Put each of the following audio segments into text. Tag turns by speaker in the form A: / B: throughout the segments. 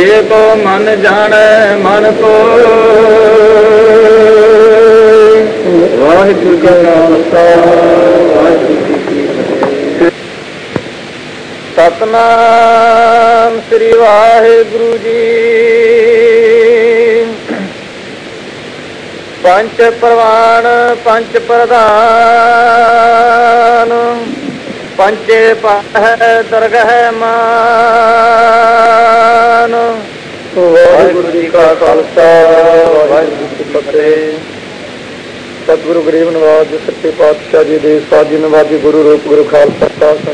A: ਜੇ ਕੋ ਮਨ ਜਾਣੈ ਮਨ ਕੋ। ਵਾਹਿਗੁਰੂ ਜੀ ਕਾ ਖਾਲਸਾ ਵਾਹਿਗੁਰੂ ਜੀ ਕੀ ਫਤਿਹ। ਸਤਿਨਾਮ ਸ੍ਰੀ ਵਾਹਿਗੁਰੂ ਜੀ। ਪੰਚ ਪ੍ਰਵਾਨ ਪੰਚ ਪ੍ਰਧਾਨ ਪੰਚੇ ਪਾਹੈ ਦਰਗਹਿ ਮਾਨ। ਵਾਹਿਗੁਰੂ ਜੀ ਕਾ ਖਾਲਸਾ ਵਾਹਿਗੁਰੂ ਜੀ ਕੀ ਫਤਿਹ। ਸਤਿਗੁਰੂ ਗਰੀਬ ਨਵਾਜ ਸੱਚੇ ਪਾਤਸ਼ਾਹ ਜੀ ਦੇ ਸਾਜੀ ਨਵਾਜੀ ਗੁਰੂ ਰੂਪ ਗੁਰੂ ਖਾਲਸਾ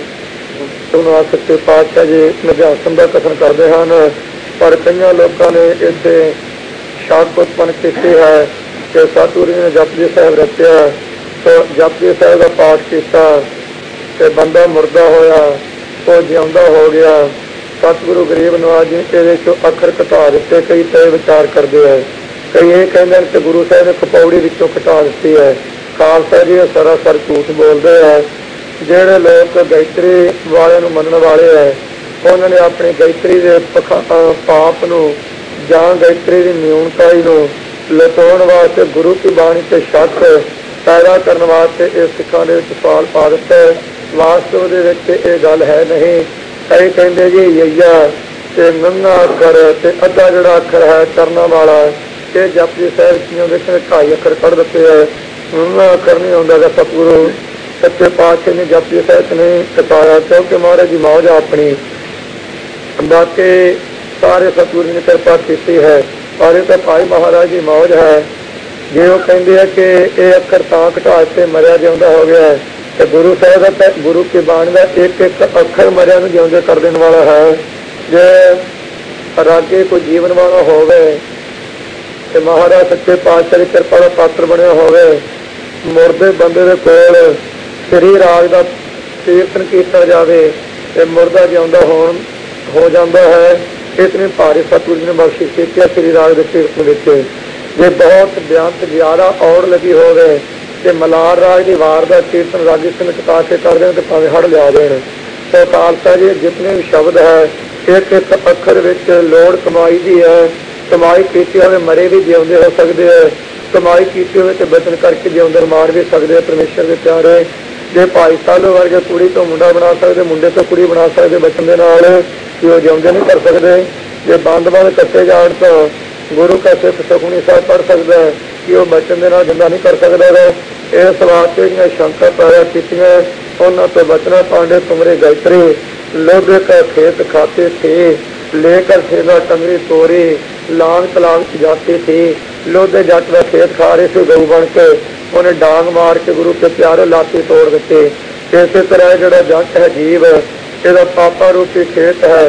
A: ਸਾਹਿਬ ਸੱਚੇ ਪਾਤਸ਼ਾਹ ਜੀ ਨਿਧਾਸਨ ਦਾ ਕਥਨ ਕਰਦੇ ਹਨ। ਪਰ ਕਈਆਂ ਲੋਕਾਂ ਨੇ ਇੱਥੇ ਸ਼ੱਕ ਉਤਪੰਨ ਕੀਤੀ ਹੈ ਕਿ ਸਤਿਗੁਰੂ ਜੀ ਨੇ ਜਪਜੀ ਸਾਹਿਬ ਰਚਿਆ, ਸੋ ਜਪਜੀ ਸਾਹਿਬ ਦਾ ਪਾਠ ਕੀਤਾ ਤੇ ਬੰਦਾ ਮੁਰਦਾ ਹੋਇਆ, ਉਹ ਜਿਉਂਦਾ ਹੋ ਗਿਆ। ਸਤਿਗੁਰੂ ਗਰੀਬ ਨਵਾਜ ਜੀ ਇਹਦੇ ਚੋਂ ਅੱਖਰ ਘਟਾ ਦਿੱਤੇ। ਕਈ ਤੇ ਵਿਚਾਰ ਕਰਦੇ ਹੈ, ਕਈ ਇਹ ਕਹਿੰਦੇ ਨੇ ਕਿ ਗੁਰੂ ਸਾਹਿਬ ਨੇ ਖਪੌੜੀ ਵਿੱਚੋਂ ਘਟਾ ਦਿੱਤੀ ਹੈ। ਖਾਲਸਾ ਜੀ ਇਹ ਸਰਾਸਰ ਝੂਠ ਬੋਲਦੇ ਹੈ। ਜਿਹੜੇ ਲੋਕ ਗਾਇਤਰੀ ਵਾਲਿਆਂ ਨੂੰ ਮੰਨਣ ਵਾਲੇ ਹੈ, ਉਹਨਾਂ ਨੇ ਆਪਣੀ ਗਾਇਤਰੀ ਦੇ ਪਾਪ ਨੂੰ ਜਾਂ ਗਾਇਤਰੀ ਦੀ ਨਿਊਨਤਾਈ ਨੂੰ ਲਟਾਉਣ ਵਾਸਤੇ ਗੁਰੂ ਕੀ ਬਾਣੀ ਤੇ ਸ਼ੱਕ ਪੈਦਾ ਕਰਨ ਵਾਸਤੇ ਇਹ ਸਿੱਖਾਂ ਦੇ ਵਿੱਚ ਸਵਾਲ ਪਾ ਦਿੱਤਾ ਹੈ। ਵਾਸਤਵ ਦੇ ਵਿੱਚ ਇਹ ਗੱਲ ਹੈ ਨਹੀਂ। ਕਈ ਕਹਿੰਦੇ ਜੀ ਯਈਆ ਤੇ ਨੰਗਾ ਅੱਖਰ ਤੇ ਅੱਧਾ ਜਿਹੜਾ ਅੱਖਰ ਹੈ ਕਰਨਾ ਵਾਲਾ, ਇਹ ਜਪਜੀ ਸਾਹਿਬ ਕਿਉਂ ਵੇਖਣ 2.5 ਅੱਖਰ ਕੱਢ ਦਿੱਤੇ ਹੈ। ਨੰਗਾ ਅੱਖਰ ਨਹੀਂ ਆਉਂਦਾ ਗਾ। ਸਤਿਗੁਰੂ ਸੱਚੇ ਪਾਤਸ਼ਾਹ ਨੇ ਜਪਜੀ ਸਾਹਿਬ ਨਹੀਂ ਕਟਾਇਆ ਕਿਉਂਕਿ ਮਹਾਰਾਜ ਦੀ ਮੌਜ ਆਪਣੀ। ਬਾਕੀ ਸਾਰੇ ਸਤਿਗੁਰੂ ਨੇ ਕਿਰਪਾ ਕੀਤੀ ਹੈ, ਪਰ ਇਹ ਤਾਂ ਭਾਈ ਮਹਾਰਾਜ ਦੀ ਮੌਜ ਹੈ। ਜੇ ਉਹ ਕਹਿੰਦੇ ਆ ਕਿ ਇਹ ਅੱਖਰ ਤਾਂ ਘਟਾ ਕੇ ਮਰਿਆ ਜਿਉਂਦਾ ਹੋ ਗਿਆ, ਤੇ ਗੁਰੂ ਸਾਹਿਬ ਦਾ ਗੁਰੂ ਕੀ ਬਾਣੀ ਦਾ ਇੱਕ ਇੱਕ ਅੱਖਰ ਮਰਿਆ ਨੂੰ ਜਿਉਂਦੇ ਕਰ ਦੇਣ ਵਾਲਾ ਹੈ। ਜੇ ਰਾਗੇ ਕੋਈ ਜੀਵਨ ਵਾਲਾ ਹੋਵੇ ਤੇ ਮਹਾਰਾਜ ਸੱਚੇ ਪਾਤਸ਼ਾਹ ਦੀ ਕਿਰਪਾ ਦਾ ਪਾਤਰ ਬਣਿਆ ਹੋਵੇ, ਮੁਰਦੇ ਬੰਦੇ ਦੇ ਕੋਲ ਸ੍ਰੀ ਰਾਗ ਦਾ ਕੀਰਤਨ ਕੀਤਾ ਜਾਵੇ ਤੇ ਮੁਰਦਾ ਜਿਉਂਦਾ ਹੋ ਜਾਂਦਾ ਹੈ। ਇਤਨੀ ਭਾਰੀ ਸਤਿਗੁਰੂ ਜੀ ਨੇ ਬਖਸ਼ਿਸ਼ ਕੀਤੀ ਸ੍ਰੀ ਰਾਗ ਦੇ ਕੀਰਤਨ ਵਿੱਚ। ਜੇ ਬਹੁਤ ਬਿਆੰਤ ਜ਼ਿਆਦਾ ਔੜ ਲੱਗੀ ਹੋਵੇ ਤੇ ਮਲਾਰ ਰਾਗ ਦੀ ਵਾਰ ਦਾ ਕੀਰਤਨ ਰਾਗੀ ਸਿੰਘ ਟਕਾ ਕੇ ਕਰ ਦੇਣ ਤੇ ਭਾਵੇਂ ਹੜ ਲਿਆ ਦੇਣ। ਤੇ ਖਾਲਸਾ ਜੀ ਜਿਤਨੇ ਵੀ ਸ਼ਬਦ ਹੈ ਇੱਕ ਇੱਕ ਅੱਖਰ ਵਿੱਚ ਲੋੜ ਕਮਾਈ ਦੀ ਹੈ। ਕਮਾਈ ਕੀਤੀ ਹੋਵੇ ਮਰੇ ਵੀ ਜਿਉਂਦੇ ਹੋ ਸਕਦੇ ਹੈ, ਕਮਾਈ ਕੀਤੀ ਹੋਵੇ ਤੇ ਬਚਨ ਕਰਕੇ ਜਿਉਂਦੇ ਮਾਰ ਵੀ ਸਕਦੇ ਆ। ਪਰਮੇਸ਼ਰ ਦੇ ਪਿਆਰੇ, ਜੇ ਭਾਈ ਸਾਲੋ ਵਰਗੇ ਕੁੜੀ ਤੋਂ ਮੁੰਡਾ ਬਣਾ ਸਕਦੇ, ਮੁੰਡੇ ਤੋਂ ਕੁੜੀ ਬਣਾ ਸਕਦੇ ਬਚਨ ਦੇ ਨਾਲ, ਕਿ ਉਹ ਜਿਉਂਦੇ ਨਹੀਂ ਕਰ ਸਕਦੇ। ਜੇ ਬੰਦ ਕੱਟੇ ਜਾਣ ਤਾਂ ਗੁਰੂ ਕਾ ਸਿੱਖ ਸੁਖਮਨੀ ਸਾਹਿਬ ਪੜ੍ਹ ਸਕਦਾ ਹੈ, ਕਿ ਉਹ ਬਚਨ ਦੇ ਨਾਲ ਜਿੰਦਾ ਨਹੀਂ ਕਰ ਸਕਦਾ। ਇਸ ਵਾਸਤੇ ਜਿਹੜੀਆਂ ਸ਼ੰਕਾ ਪੈਦਾ ਕੀਤੀਆਂ ਉਹਨਾਂ ਤੋਂ ਬਚਣਾ ਪਾਂਡੇ ਤੁਮਰੇ ਗਾਇਤਰੀ ਲੋਭੇ ਕਾ ਖੇਤ ਖਾਤੇ ਥੇ ਲੇਕਰ ਸੇਵਾ ਟੰਗਰੀ ਤੋਰੀ ਲਾਂਗ ਤਲਾਕ ਜਾਤੀ ਥੀ। ਲੋਧੇ ਜੱਟ ਦਾ ਖੇਤ ਖਾ ਰਹੇ ਸੀ ਗਊ ਬਣ ਕੇ, ਉਹਨੇ ਡਾਂਗ ਮਾਰ ਕੇ ਗੁਰੂ ਕੇ ਪਿਆਰੇ ਲਾਤੀ ਤੋੜ ਦਿੱਤੇ। ਇਸੇ ਤਰ੍ਹਾਂ ਜਿਹੜਾ ਜੱਟ ਹੈ ਜੀਵ, ਇਹਦਾ ਪਾਪਾ ਰੂਪੀ ਖੇਤ ਹੈ,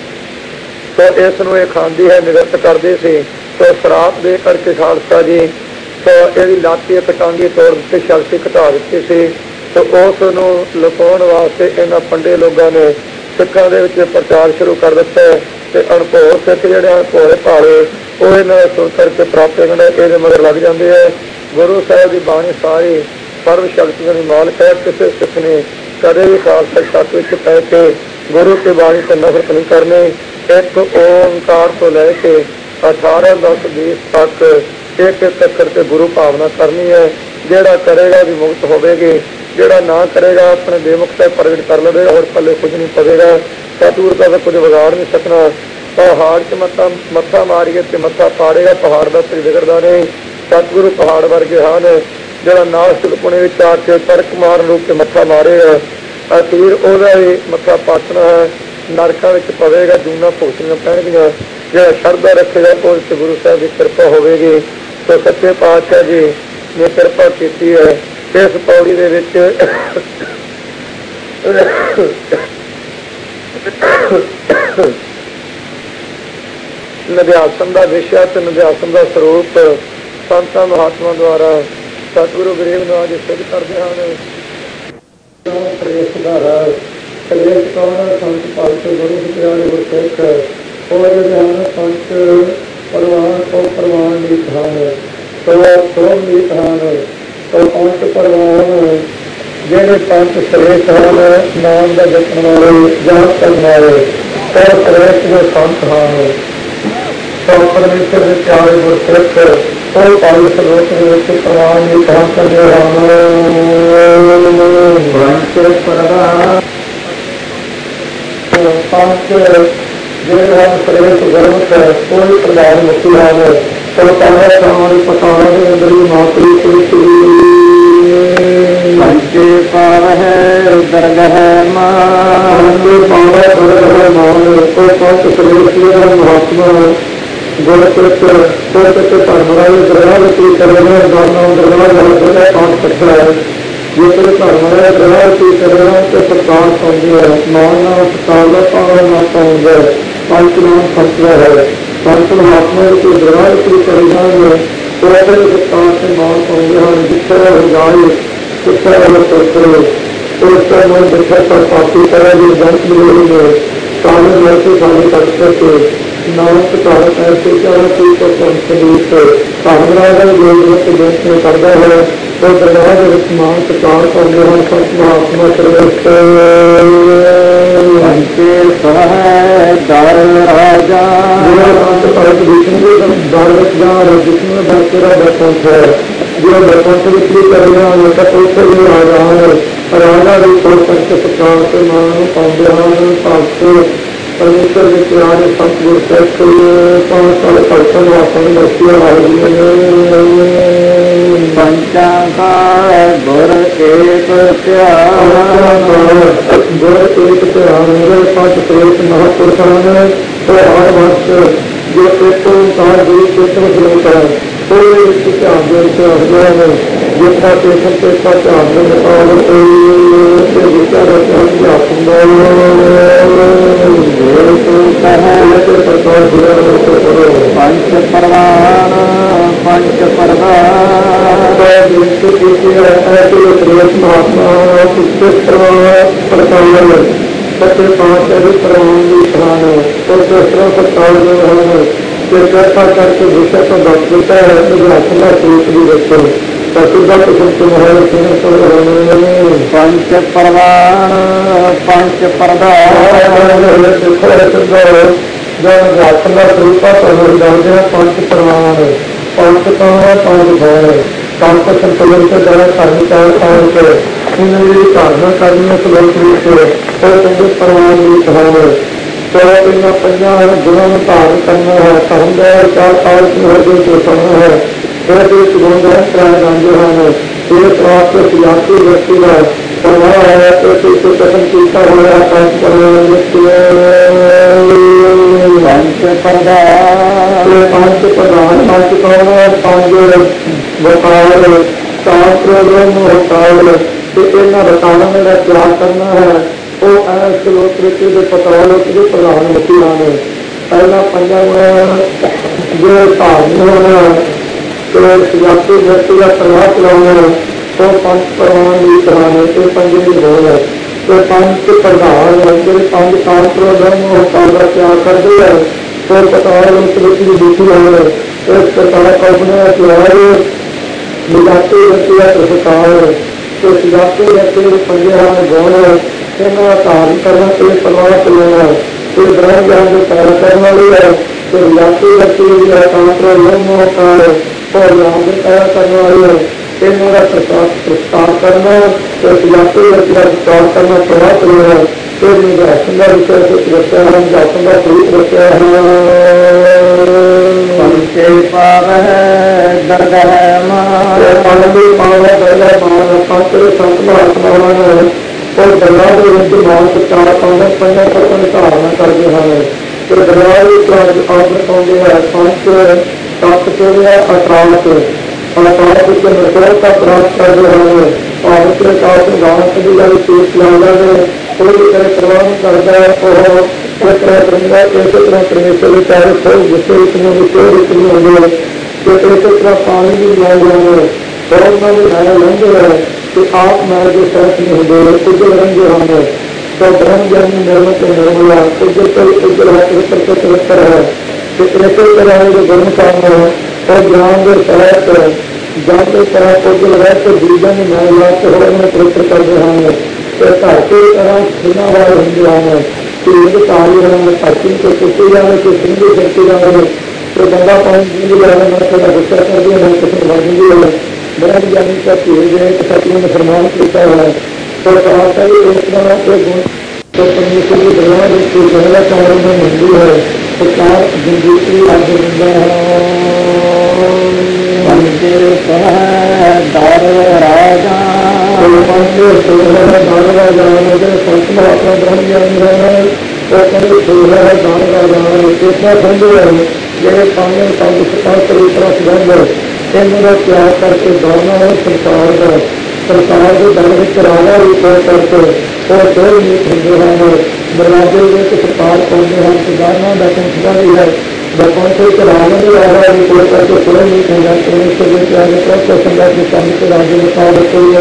A: ਸੋ ਇਸ ਨੂੰ ਇਹ ਖਾਂਦੀ ਹੈ, ਨਿਵਰਤ ਕਰਦੀ ਸੀ। ਸੋ ਸ਼ਰਾਪ ਦੇ ਕਰਕੇ ਖਾਲਸਾ ਜੀ ਸੋ ਇਹਦੀ ਲਾਤੀ ਇੱਕ ਟਾਂਗੀ ਤੋੜ ਦਿੱਤੀ, ਸ਼ਕਤੀ ਘਟਾ ਦਿੱਤੀ ਸੀ। ਸੋ ਉਸ ਨੂੰ ਲੁਕਾਉਣ ਵਾਸਤੇ ਇਹਨਾਂ ਪੰਡੇ ਲੋਕਾਂ ਨੇ ਸਿੱਖਾਂ ਦੇ ਵਿੱਚ ਪ੍ਰਚਾਰ ਸ਼ੁਰੂ ਕਰ ਦਿੱਤਾ ਤੇ ਅਣਭੋਰ ਸਿੱਖ ਜਿਹੜੇ ਭੋਲੇ ਭਾਲੇ ਉਹ ਇਹਨਾਂ ਦਾ ਸੁਣ ਕਰਕੇ ਪ੍ਰਾਪਤ ਇਹਦੇ ਮਗਰ ਲੱਗ ਜਾਂਦੇ ਹੈ। ਗੁਰੂ ਸਾਹਿਬ ਦੀ ਬਾਣੀ ਸਾਰੀ ਸਰਵ ਸ਼ਕਤੀਆਂ ਦੀ ਮਾਲਕ ਹੈ। ਕਿਸੇ ਸਿੱਖ ਨੇ ਕਦੇ ਵੀ ਖਾਲਸਾ ਛੱਤ ਵਿੱਚ ਪੈ ਕੇ ਗੁਰੂ ਕੀ ਬਾਣੀ ਤੋਂ ਨਫ਼ਰਤ ਨਹੀਂ ਕਰਨੀ। ਇੱਕ ਓਂਕਾਰ ਤੋਂ ਲੈ ਕੇ 18, 10, 20 ਤੱਕ ਇੱਕ ਇੱਕ ਅੱਖਰ ਤੇ ਗੁਰੂ ਭਾਵਨਾ ਕਰਨੀ ਹੈ। ਜਿਹੜਾ ਕਰੇਗਾ ਵੀ ਮੁਕਤ ਹੋਵੇਗੀ, ਜਿਹੜਾ ਨਾ ਕਰੇਗਾ ਆਪਣੇ ਬੇਮੁਕਤਾ ਪ੍ਰਗਟ ਕਰ ਲਵੇਗਾ, ਹੋਰ ਪੱਲੇ ਕੁਝ ਨਹੀਂ ਪਵੇਗਾ। ਸਤਿਗੁਰ ਦਾ ਕੁਝ ਵਿਗਾੜ ਨਹੀਂ ਸਕਣਾ। ਪਹਾੜ 'ਚ ਮੱਥਾ ਮਾਰੀਏ ਤੇ ਮੱਥਾ ਪਾੜੇਗਾ, ਪਹਾੜ ਦਾ ਕੋਈ ਵਿਗੜਦਾ ਨਹੀਂ। ਸਤਿਗੁਰੂ ਪਹਾੜ ਵਰਗੇ ਹਨ। ਜਿਹੜਾ ਨਾਸਤਿਕ ਪੁਣੇ ਵਿੱਚ ਆ ਕੇ ਤਰਕ ਮਾਰਨ ਰੂਪ ਕੇ ਮੱਥਾ ਮਾਰੇਗਾ, ਅਖੀਰ ਉਹਦਾ ਹੀ ਮੱਥਾ ਪਾਟਣਾ ਹੈ, ਨਰਕਾਂ ਵਿੱਚ ਪਵੇਗਾ, ਜੂਨਾਂ ਭੁਗਤਣੀਆਂ ਪੈਣਗੀਆਂ। ਜਿਹੜਾ ਸ਼ਰਧਾ ਰੱਖੇਗਾ ਉਹ ਤੇ ਗੁਰੂ ਸਾਹਿਬ ਦੀ ਕਿਰਪਾ ਹੋਵੇਗੀ। ਸੋ ਸੱਚੇ ਪਾਤਸ਼ਾਹ ਜੀ ਨੇ ਕਿਰਪਾ ਕੀਤੀ ਹੈ। ਇਸ ਪੌੜੀ ਦੇ ਵਿੱਚ ਨਿਧਿਆਸਨ ਦਾ ਵਿਸ਼ਾ ਤੇ ਨਿਧਿਆਸਨ ਦਾ ਸਰੂਪ ਸੰਤਾਂ ਮਹਾਤਮਾ ਦੁਆਰਾ ਸਤਿਗੁਰੂ ਗਰੀਬ ਨਵਾਜ ਜੀ ਸਿੱਧ ਕਰਦੇ ਹਨ। ਕਲੇਸ਼ ਦਾ ਰਾਜ ਕਲੇਸ਼ ਕੌਣ? ਸੰਤ ਪਾਲਕ ਗੁਰੂ ਪਿਆਰੇ ਗੁਰਸਿੱਖ ਉਹ ਜਿਹੜੇ ਹਨ ਪੰਜ ਪਰਵਾਨ ਤੋਂ ਪਰਵਾਨ ਨੀਤ ਹਨ, ਸੋ ਨੀਤ ਹਨ। ਸੋ ਪੰਜ ਪਰਵਾਨ ਜਿਹੜੇ ਪੰਜ ਸ੍ਰੇਸ਼ਟ ਹਨ, ਨਾਮ ਦਾ ਜਪਣ ਵਾਲੇ, ਜਾਪ ਕਰਨ ਵਾਲੇ, ਸਭ ਸ੍ਰੇਸ਼ਟ ਦੇ ਸੰਤ ਹਨ। ਸਭ ਪਰਮੇਸ਼ਰ ਦੇ ਪਿਆਰੇ ਗੁਰਸਿੱਖ ਉਹ ਪਾਈ ਸਰੋਤ ਦੇ ਵਿੱਚ ਪ੍ਰਵਾਨ ਦੀ ਤਾਂ ਕਰਦੇ ਹਨ। ਪੰਜ ਜਿਹੜੇ ਹਨ ਪ੍ਰਵੇਸ਼ ਗੁਰਮੁਖ ਕੋਈ ਪ੍ਰਧਾਨ ਮੁਖੀ ਹਨ ਉਹ ਤਾਂ ਸਾਹਮਣੇ ਪਤਾਣਾ ਦੇ ਅੰਦਰ ਹੀ ਮਾਤਰੀ
B: ਪੰਚੇ ਪਾਵ ਹੈ ਦਰਗਹ ਮਾਨ
A: ਪਾਵਾ ਦਰਗਹ ਮਾਨ ਉਹ ਪੰਜ ਪ੍ਰਵੇਸ਼ੀਆਂ ਮਹਾਤਮਾ ਗੁਰਸਿੱਖ ਗੁਰਸਿੱਖ ਧਰਮ ਰਾਏ ਦਰਗਾਹ ਵਿੱਚ ਕਰਨਾ ਦਾਨਾ ਦਰਗਾਹ ਦਾ ਪੰਜ ਪੱਖਾ ਹੈ। ਜੇਕਰ ਧਰਮ ਰਾਏ ਦਰਗਾਹ ਵਿੱਚ ਕਰਨਾ ਤੇ ਪ੍ਰਕਾਸ਼ ਪਾਉਂਦੇ ਹੈ ਮਾਨ ਨਾਲ ਸਤਾਲ ਦਾ ਪਾਵਨ ਨਾ ਪਾਉਂਦਾ ਪੰਜ ਨਾਮ ਸੰਤਿਆ ਹੈ। ਸੰਤ ਮਹਾਤਮਾ ਵਿੱਚ ਦਰਗਾਹ ਵਿੱਚ ਕਰਨਾ ਹੈ ਉਹਦੇ ਪ੍ਰਕਾਸ਼ ਤੇ ਮਾਨ ਪਾਉਂਦੇ ਹਨ। ਜਿੱਥੇ ਜਾਏ ਕਿੱਥੇ ਉਹ ਤੁਰਕਰੇ ਉਸ ਦਾ ਮਨ ਦੇਖਿਆ ਪਰ ਪਾਪੀ ਤਰ੍ਹਾਂ ਦੀ ਜੰਤ ਮਿਲੀ ਨੇ ਕਾਨੂੰਨ ਵਰਤੇ ਸਾਡੇ ਤੱਕ ਕਰਕੇ ਨਾਨਕ ਘਰ ਐਸੇ ਚਾਰ ਕੋਈ ਤੋਂ ਸੰਸਦੀਪ ਧਰਮਰਾਜ ਦਾ ਜੋਗਤ ਦੇਸ਼ ਕਰਦਾ ਹੈ ਉਹ ਦਰਗਾਹ ਦੇ ਵਿੱਚ ਮਾਨ ਸਤਿਕਾਰ ਕਰਦੇ ਹਨ। ਸੰਤ ਮਹਾਤਮਾ ਸਰਵਿਸ਼ਟ
B: ਪੰਚੇ ਸਹਿ ਦਰ ਰਾਜਾ
A: ਜਿਹੜਾ ਸੰਤ ਭਗਤ ਵਿਸ਼ਨੂੰ ਦੇ ਦਰ ਵਿੱਚ ਜਾ ਵਿਸ਼ਨੂੰ ਦਾ ਤੇਰਾ ਬੈਠਕ ਹੈ ਜਿਹੜਾ ਬੈਠਕ ਵਿੱਚ ਵੀ ਕਰ ਰਿਹਾ ਹੈ ਤਾਂ ਉੱਥੇ ਵੀ ਰਾਜਾ ਹੈ। ਰਾਜਾ ਦੇ ਕੋਲ ਸੰਤ ਸਤਿਕਾਰ ਤੇ ਮਾਨ ਨੂੰ ਪਾਉਂਦੇ ਹਨ। ਭਗਤ ਪਰਮੇਸ਼ਰ ਦੇ ਪਿਆਰੇ ਸੰਤ ਗੁਰਸਿੱਖ 5 ਸਾਲ ਭਗਤਾਂ ਨੂੰ ਆਪਣੀ ਮਸਤੀਆਂ ਲਾਉਂਦੀਆਂ ਨੇ।
B: ਪੰਚਾਂ ਕਾ ਗੁਰ ਏਕ ਧਿਆਨ
A: ਗੁਰ ਏਕ ਧਿਆਨ ਪੰਜ ਪ੍ਰੇਤ ਮਹਾਂਪੁਰਖਾਂ ਨੇ ਉਹ ਹਰ ਵਕਤ ਜੋ ਇੱਕ ਓਂਕਾਰ ਦੀ ਚੇਤਨ ਸਰੋਤ ਹੈ ਉਹਦੇ ਵਿੱਚ ਧਿਆਨ ਦੇ ਵਿੱਚ ਰੱਖਦੇ ਹਨ। ਜਿੱਥਾ ਚੇਤਨ ਤੇ ਧਿਆਨ ਦੇ ਮੁਤਾਬਕ ਤੇ ਵਿਚਾਰ ਦਾ ਧਿਆਨ
B: ਪੰਚ ਪ੍ਰਵਾਨ ਪੰਚ ਪ੍ਰਵਾਨ
A: ਮਹਾਤਮਾ ਪ੍ਰਕਾਸ਼ ਸੱਚੇ ਪਾਤਸ਼ਾਹ ਦੇ ਪ੍ਰਵਾਨ ਦੀ ਖਾਨ ਉਸ ਸਰਕਾਰ ਦੇ ਹਨ ਤੇ ਕਿਰਪਾ ਕਰਕੇ ਵਿਸ਼ੇ ਤੋਂ ਦੱਸ ਦਿੱਤਾ ਹੈ ਅਭਿਆਸ ਦਾ ਸਰੂਪ ਦੀ ਵਿੱਚ ਪ੍ਰਸਿੱਧਾ ਕਿਸਮ ਤੋਂ ਮਹਾਰਾਜ
B: ਪੰਚ ਪ੍ਰਵਾਨ ਪੰਚ ਪ੍ਰਧਾਨ
A: ਜਦ ਅਭਿਆਸ ਦਾ ਸਰੂਪਾ ਤੁਹਾਨੂੰ ਦੱਸਦੇ ਆ ਪੰਜ ਪ੍ਰਵਾਨ ਪੰਜ ਤੋਂ ਪੰਜ ਗੌਰ ਪੰਜ ਸੰਤੁਲਨ ਤੇ ਜਰਾ ਧਰਮ ਚਾਰ ਪੰਜ ਇਹਨਾਂ ਦੀ ਧਾਰਨਾ ਕਰਨੀ ਹੈ ਸਲੋਕ ਵਿੱਚ ਉਹ ਕਹਿੰਦੇ ਪ੍ਰਵਾਨ ਦੀ ਕਹਾਣ ਤੋ ਇਹਨਾਂ ਪੰਜਾਂ ਗੁਣਾਂ ਨੂੰ ਧਾਰਨ ਕਰਨਾ ਹੈ ਧਰਮ ਦਾ ਚਾਰ ਪੰਜ ਨੂੰ ਜੋ ਕਰਨਾ ਹੈ ਉਹਦੇ ਗੁਣ ਦਾ ਪ੍ਰਾਣ ਜਾਂਦੇ ਹਨ। ਇਹ ਪ੍ਰਾਪਤ ਸਿਆਸੀ ਵਿਅਕਤੀ ਦਾ ਪ੍ਰਭਾਵ ਹੈ ਤੇ ਕਿਸੇ ਕਦਮ ਕੀਤਾ ਹੋਇਆ ਪੰਜ ਪ੍ਰਵਾਨ ਵਿੱਚ
B: ਪੰਚ ਪ੍ਰਧਾਨ
A: ਪੰਜ ਪ੍ਰਧਾਨ ਪੰਜ ਕੌਣ ਪੰਜ ਵਪਾਰ ਸ਼ਾਸਤਰ ਵਪਾਰ ਤੇ ਇਹਨਾਂ ਵਪਾਰਾਂ ਦਾ ਤਿਆਗ ਕਰਨਾ ਹੈ। ਉਹ ਇਸ ਲੋਕ ਦੇ ਪਤਾਲ ਦੇ ਪ੍ਰਧਾਨ ਮੁਖੀ ਹਨ। ਪਹਿਲਾਂ ਪੰਜਾਂ ਜੋ ਧਾਰਨ ਹੋਣਾ ਤੇ ਸਿਆਸੀ ਵਿਅਕਤੀ ਦਾ ਪ੍ਰਵਾਹ ਚਲਾਉਣਾ ਉਹ ਪੰਜ ਪ੍ਰਵਾਨ ਦੀ ਕਹਾਣੀ ਤੇ ਪੰਜਵੀਂ ਹੋਣ ਹੈ ਤੇ ਪੰਜ ਪ੍ਰਧਾਨ ਜਿਹੜੇ ਪੰਜ ਕਾਰਪੋਰੇਸ਼ਨ ਨੂੰ ਦਾ ਤਿਆਗ ਕਰਦੇ ਹੈ ਉਹ ਪਤਾਲ ਵਿੱਚ ਵੀ ਦੁਖੀ ਹੋਣ ਇਸ ਪ੍ਰਕਾਰ ਕਲਪਨਾ ਤਿਆਰ ਮਿਲਾਤੇ ਵਿਅਕਤੀ ਦਾ ਪ੍ਰਸਤਾਵ ਤੇ ਸਿਆਸੀ ਵਿਅਕਤੀ ਦੇ ਪੰਜੇ ਹਨ ਗੁਣ ਇਹਨਾਂ ਦਾ ਧਾਰਨ ਕਰਨਾ ਤੇ ਪ੍ਰਵਾਹ ਚਲਾਉਣਾ ਤੇ ਬ੍ਰਹਮ ਗਿਆਨ ਦੇ ਪੈਦਾ ਕਰਨ ਵਾਲੀ ਹੈ ਤੇ ਸਿਆਸੀ ਵਿਅਕਤੀ ਦੀ ਕਾਰਪੋਰੇਸ਼ਨ और नाम पैदा करने वाली है ਇਹਨਾਂ ਦਾ ਪ੍ਰਸਤਾਵ ਕਰਨਾ ਤੇ ਸਿਆਸੀ ਵਿਅਕਤੀ ਦਾ ਪ੍ਰਸਤਾਵ ਕਰਨਾ ਪ੍ਰਵਾਹ ਚਲਾਉਣਾ ਤੇ ਨਿਗਾਹਨ ਦਾ ਵਿਸ਼ਾ ਕੁਝ ਰੱਖਿਆ ਹੈ ਨਿਗਾਹਨ ਦਾ ਸਰੂਪ ਰੱਖਿਆ ਹੈ।
B: ਪੰਚੇ ਪਾਵ ਹੈ ਦਰਗਹ ਮਾਨ
A: ਪੰਜ ਦੇ ਪਾਵਾ ਦਰਗਹ ਮਾਨ ਪੰਜ ਦੇ ਸੰਤ ਮਹਾਤਮਾ ਹਨ ਉਹ ਦਰਗਾਹ ਦੇ ਵਿੱਚ ਮਾਨ ਸਤਿਕਾਰ ਪਾਉਂਦੇ ਪੰਜਾਂ ਤੱਕ ਧਾਰਨਾ ਕਰਦੇ ਹਨ ਤੇ ਦਰਗਾਹ ਵਿੱਚ ਆਦਰ ਪਾਉਂਦੇ ਹੈ ਪੰਜ ਤੱਕ ਚੋਰਿਆ ਅਕਾਲਤ ਅਕਾਲਤ ਵਿੱਚ ਨਿਰਭਰਤਾ ਪ੍ਰਾਪਤ ਕਰਦੇ ਹਨ। ਭਾਰਤ ਦੇ ਕਾਲ ਤੋਂ ਗਾਉਂ ਕਦੀ ਵਾਲੀ ਪੇਸ਼ ਲਾਉਂਦਾ ਹੈ ਕੋਈ ਤਰ੍ਹਾਂ ਪ੍ਰਵਾਨ ਕਰਦਾ ਹੈ ਉਹ ਇਸ ਤਰ੍ਹਾਂ ਕਰਦਾ ਇਸੇ ਤਰ੍ਹਾਂ ਪਰਮੇਸ਼ਰ ਦੇ ਪਿਆਰੇ ਕੋਈ ਗੁੱਸੇ ਵਿੱਚ ਨੂੰ ਵਿਸ਼ੇ ਵਿੱਚ ਨਹੀਂ ਹੁੰਦੇ ਤੇ ਇਸੇ ਤਰ੍ਹਾਂ ਪਾਣੀ ਵੀ ਲਾਇਆ ਜਾਂਦੇ ਉਹਨਾਂ ਦੇ ਨਾਲ ਲੰਘਦੇ ਹੈ ਤੇ ਆਪ ਨਾਲ ਦੇ ਸਹਿਤ ਨਹੀਂ ਹੁੰਦੇ ਕੁਝ ਰਹਿੰਦੇ ਹਨ ਤਾਂ ਬ੍ਰਹਮ ਗਿਆਨੀ ਨਿਰਮਲ ਤੇ ਨਿਰਮਲਾ ਕੁਝ ਤੋਂ ਉਜਲ ਹੈ ਪਵਿੱਤਰ ਤੇ ਪਵਿੱਤਰ ਹੈ ਤੇ ਇਸੇ ਤਰ੍ਹਾਂ ਦੇ ਗੁਣ ਸਾਹਮਣੇ ਉਹ ਗਿਆਨ ਦੇ ਸਹਿਤ ਜਨ ਦੇ ਤਰ੍ਹਾਂ ਕੁਝ ਰਹਿ ਕੇ ਦੂਜਿਆਂ ਨੂੰ ਨਾਲ ਲਾ ਕੇ ਹੋਰ ਨੂੰ ਪਵਿੱਤਰ ਕਰਦੇ ਹਨ ਤੇ ਧਰਤੀ ਤਰ੍ਹਾਂ ਖੁਨਾ ਵਾਲੇ ਹੁੰਦੇ ਹਨ ਤੇ ਇਹ ਕਾਲੀ ਹਨ ਧਰਤੀ ਤੋਂ ਟੁੱਟੀ ਜਾਵੇ ਤੇ ਸਿੰਘੀ ਫਿਰਤੀ ਜਾਵੇ तो बंदा पानी जी लगा थोड़ा गुस्सा कर दिया मैं किसी बाजी है बड़ा ज्ञानी का चीज है सचिव ने फरमान किया है तो कहा था कि एक तरह के गुण तो परमेश्वर की दया की पहला कारण में हिंदू है तो चार जिंदगी आगे बंदा है
B: दार राजा
A: दार राजा संतमा अपना ब्रह्म ज्ञानी है वो कभी सूर्य है दान राजा इतना समझ है ਜਿਹੜੇ ਪਾਣੀ ਸੰਗ ਸਤਾ ਤਰੀਕਾ ਸੰਬੰਧ ਇਹਨਾਂ ਦਾ ਤਿਆਗ ਕਰਕੇ ਦਾਣਾ ਹੈ ਸੰਸਾਰ ਦੇ ਦਰ ਵਿੱਚ ਰਾਜਾ ਰੂਪ ਕਰਕੇ ਉਹ ਦੋ ਨੀਤ ਹੁੰਦੇ ਹਨ ਦਰਵਾਜ਼ੇ ਵਿੱਚ ਸਰਕਾਰ ਪਾਉਂਦੇ ਹਨ ਸੁਧਾਰਨਾ ਦਾ ਸੰਸਕਾਰ ਵੀ ਹੈ ਬਪਨ ਤੋਂ ਰਾਜਾ ਦੇ ਰਾਜਾ ਰੂਪ ਕਰਕੇ ਥੋੜੇ ਨੀਤ ਹੋ ਜਾਂਦੇ ਪਰਮੇਸ਼ਰ ਦੇ ਤਿਆਗ ਕਰਕੇ ਸੰਗਤ ਦੇ ਕੰਮ ਤੇ ਰਾਜੇ ਨੂੰ ਕਾਲ ਕੋਈ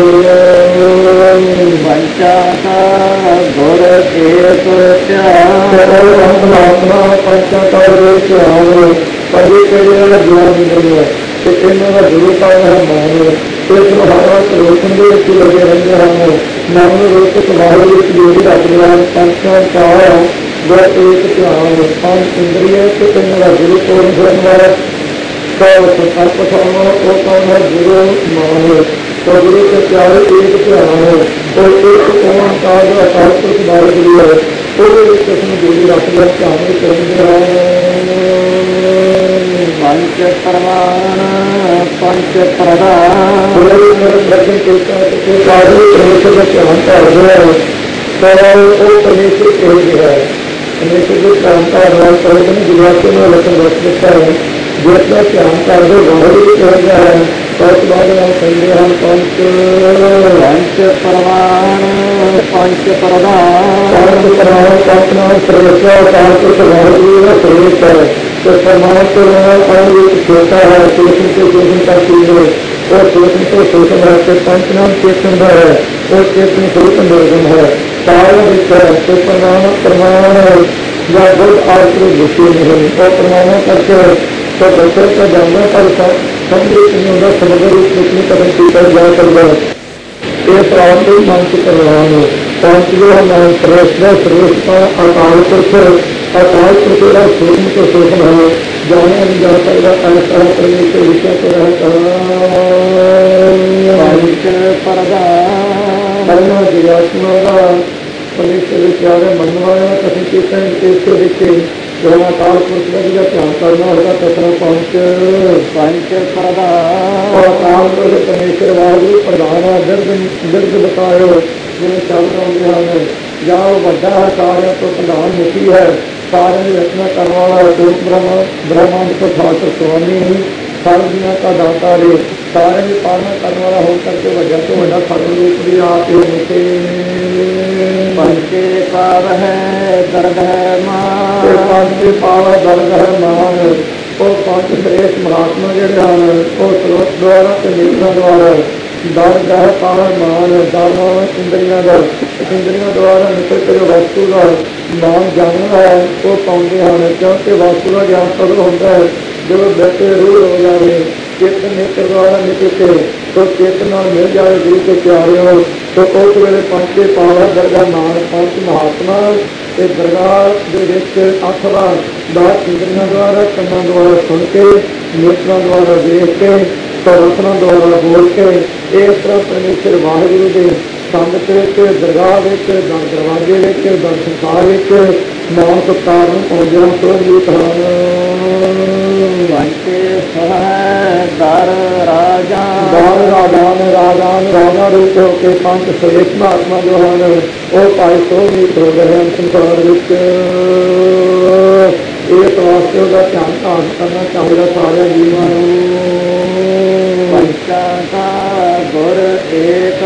B: ਵੰਚਾ ਗੁਰ ਏਕ ਧਿਆਨ
A: ਪਰਮਾਤਮਾ ਪੰਚਾਂ ਕਰ ਵਿੱਚ ਆਵੇ ਪਰ ਇਹ ਕਿਹੜੇ ਵਾਲਾ ਗਿਆਨ ਨਹੀਂ ਹੈ ਕਿ ਇਹਨਾਂ ਦਾ ਗੁਰੂ ਪਾਇਆ ਹੈ ਮਾਨ ਇਸ ਨੂੰ ਹਰ ਵਾਰ ਰੋਕਣ ਦੇ ਵਿੱਚ ਲੱਗੇ ਰਹਿੰਦੇ ਹਨ ਨਾਮ ਨੂੰ ਰੋਕ ਕੇ ਸਮਾਜ ਵਿੱਚ ਜੋੜੀ ਰੱਖਦੇ ਹਨ ਪੰਚਾਂ ਕਾਇਆ ਗੁਰ ਏਕ ਧਿਆਨ ਪੰਜ ਇੰਦਰੀਏ ਤੇ ਇਹਨਾਂ ਦਾ ਗੁਰੂ ਕੋਲ ਕਰਨ ਵਾਲਾ ਸੰਕਲਪ ਥਾਵਾਂ ਉਹ ਕੌਣ ਹੈ ਗੁਰੂ ਮਾਨ तो गुरु के प्यारे एक ध्यान है और एक कौन काल अकाल पुरुष बारे गुरु है वो किस्म जोड़ी रख लिया ध्यान करेंगे
B: पंच प्रमाण पंच प्रदान
A: परमेश्वर का ध्यान कर रहे हैं तो वो परमेश्वर कह है परमेश्वर के ध्यान का अभ्यास करेंगे गुरुवार में लक्षण रख देता है जितना ध्यान कर रहे वह भी कह गया है पंच प्रमाण पंच प्रदान
B: पंच प्रमाण
A: अपना श्रेष्ठ श्रेष्ठ है तो प्रमाण तो छोटा है शोषण से शोषण का चीज है और शोषण से शोषण है तो पंच नाम चेतन है और चेतन शोषण निर्गम है सारा विषय है तो प्रमाण या बुद्ध आश्र विषय नहीं और प्रमाण करके तो बच्चे का जानना पर समझे समग्र रूप में कदम कर जा सकता है ये प्राप्त मानसिक प्रधान है पांच जो है श्रेष्ठ श्रेष्ठता अकाल पुरुष अकाल पुरुष शोषण के शोषण है जाने नहीं जा सकता ऐसा परमेश्वर विषय को रहता दिव्यात्मा का परमेश्वर प्यारे मनवाया कभी किसी देखे जो अकाल पुरुष का जिला ध्यान करना होगा तथा पंच
B: प्रदान
A: और अकाल पुरुष परमेश्वर वाले प्रधान दर्द बताए जिन्हें चल रहे हैं जाओ बड़ा है कार्य तो प्रधान मुखी है कार्य की रचना करने वाला ब्रह्मांड को ठाकुर स्वामी सर्दियों का दाता रे कार्य की पालना करने वाला होकर के वजह तो बड़ा सर्व रूप भी आते मुखे
B: पंचे पाव है दर्द है मान
A: पंच पावा दर्द है मान और पंच श्रेष्ठ महात्मा जड़े हैं और स्रोत द्वारा ते नेत्रों द्वारा दर्द है पावा मान दाना इंद्रियों द्वारा निकल के जो वस्तु का मान जानना है वो पाते हैं क्योंकि वस्तु का ज्ञान तब होता है जो बैठे रूढ़ हो जाए चेतन नेत्र द्वारा निकलते तो चेतन मिल जाए गुरु के प्यारे हो तो उस वेले पंचे पावा दरगाह मान पंच महात्मा के दरगाह के अथवा दस इंद्रियों द्वारा कन्ना द्वारा सुन के नेत्रों द्वारा देख के रसना द्वारा बोल के इस तरह परमेश्वर वाहिगुरु के संगत दरगाह दरवाजे संसार मान सत्कार पहुंचना स्वरूप राजा रूप होकर पंच श्रेष्ठ महात्मा जो हैं वो भाई स्वरूप हो गए हैं संसार इस वास्ते का ध्यान करना चाहिए सारे जीवन
B: गुर एक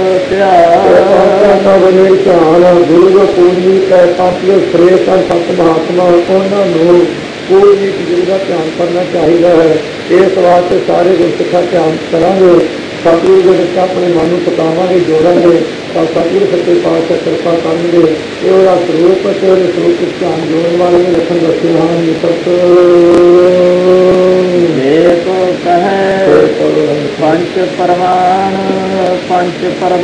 A: गुरु जो पूर्णी पंच श्रेष्ठ संत महात्मा उन्होंने पूर्णी गुरु का ध्यान करना चाहिए है इस वास्ते सारे गुरसिख का ध्यान करेंगे सतगुरु के विच अपने मन को पकावे जोड़ेंगे और सतगुरु सच्चे पातशाह कृपा करेंगे ये स्वरूप स्वरूप ध्यान जोड़ने वाले लक्षण रखे हैं
B: पंच प्रमाण पंच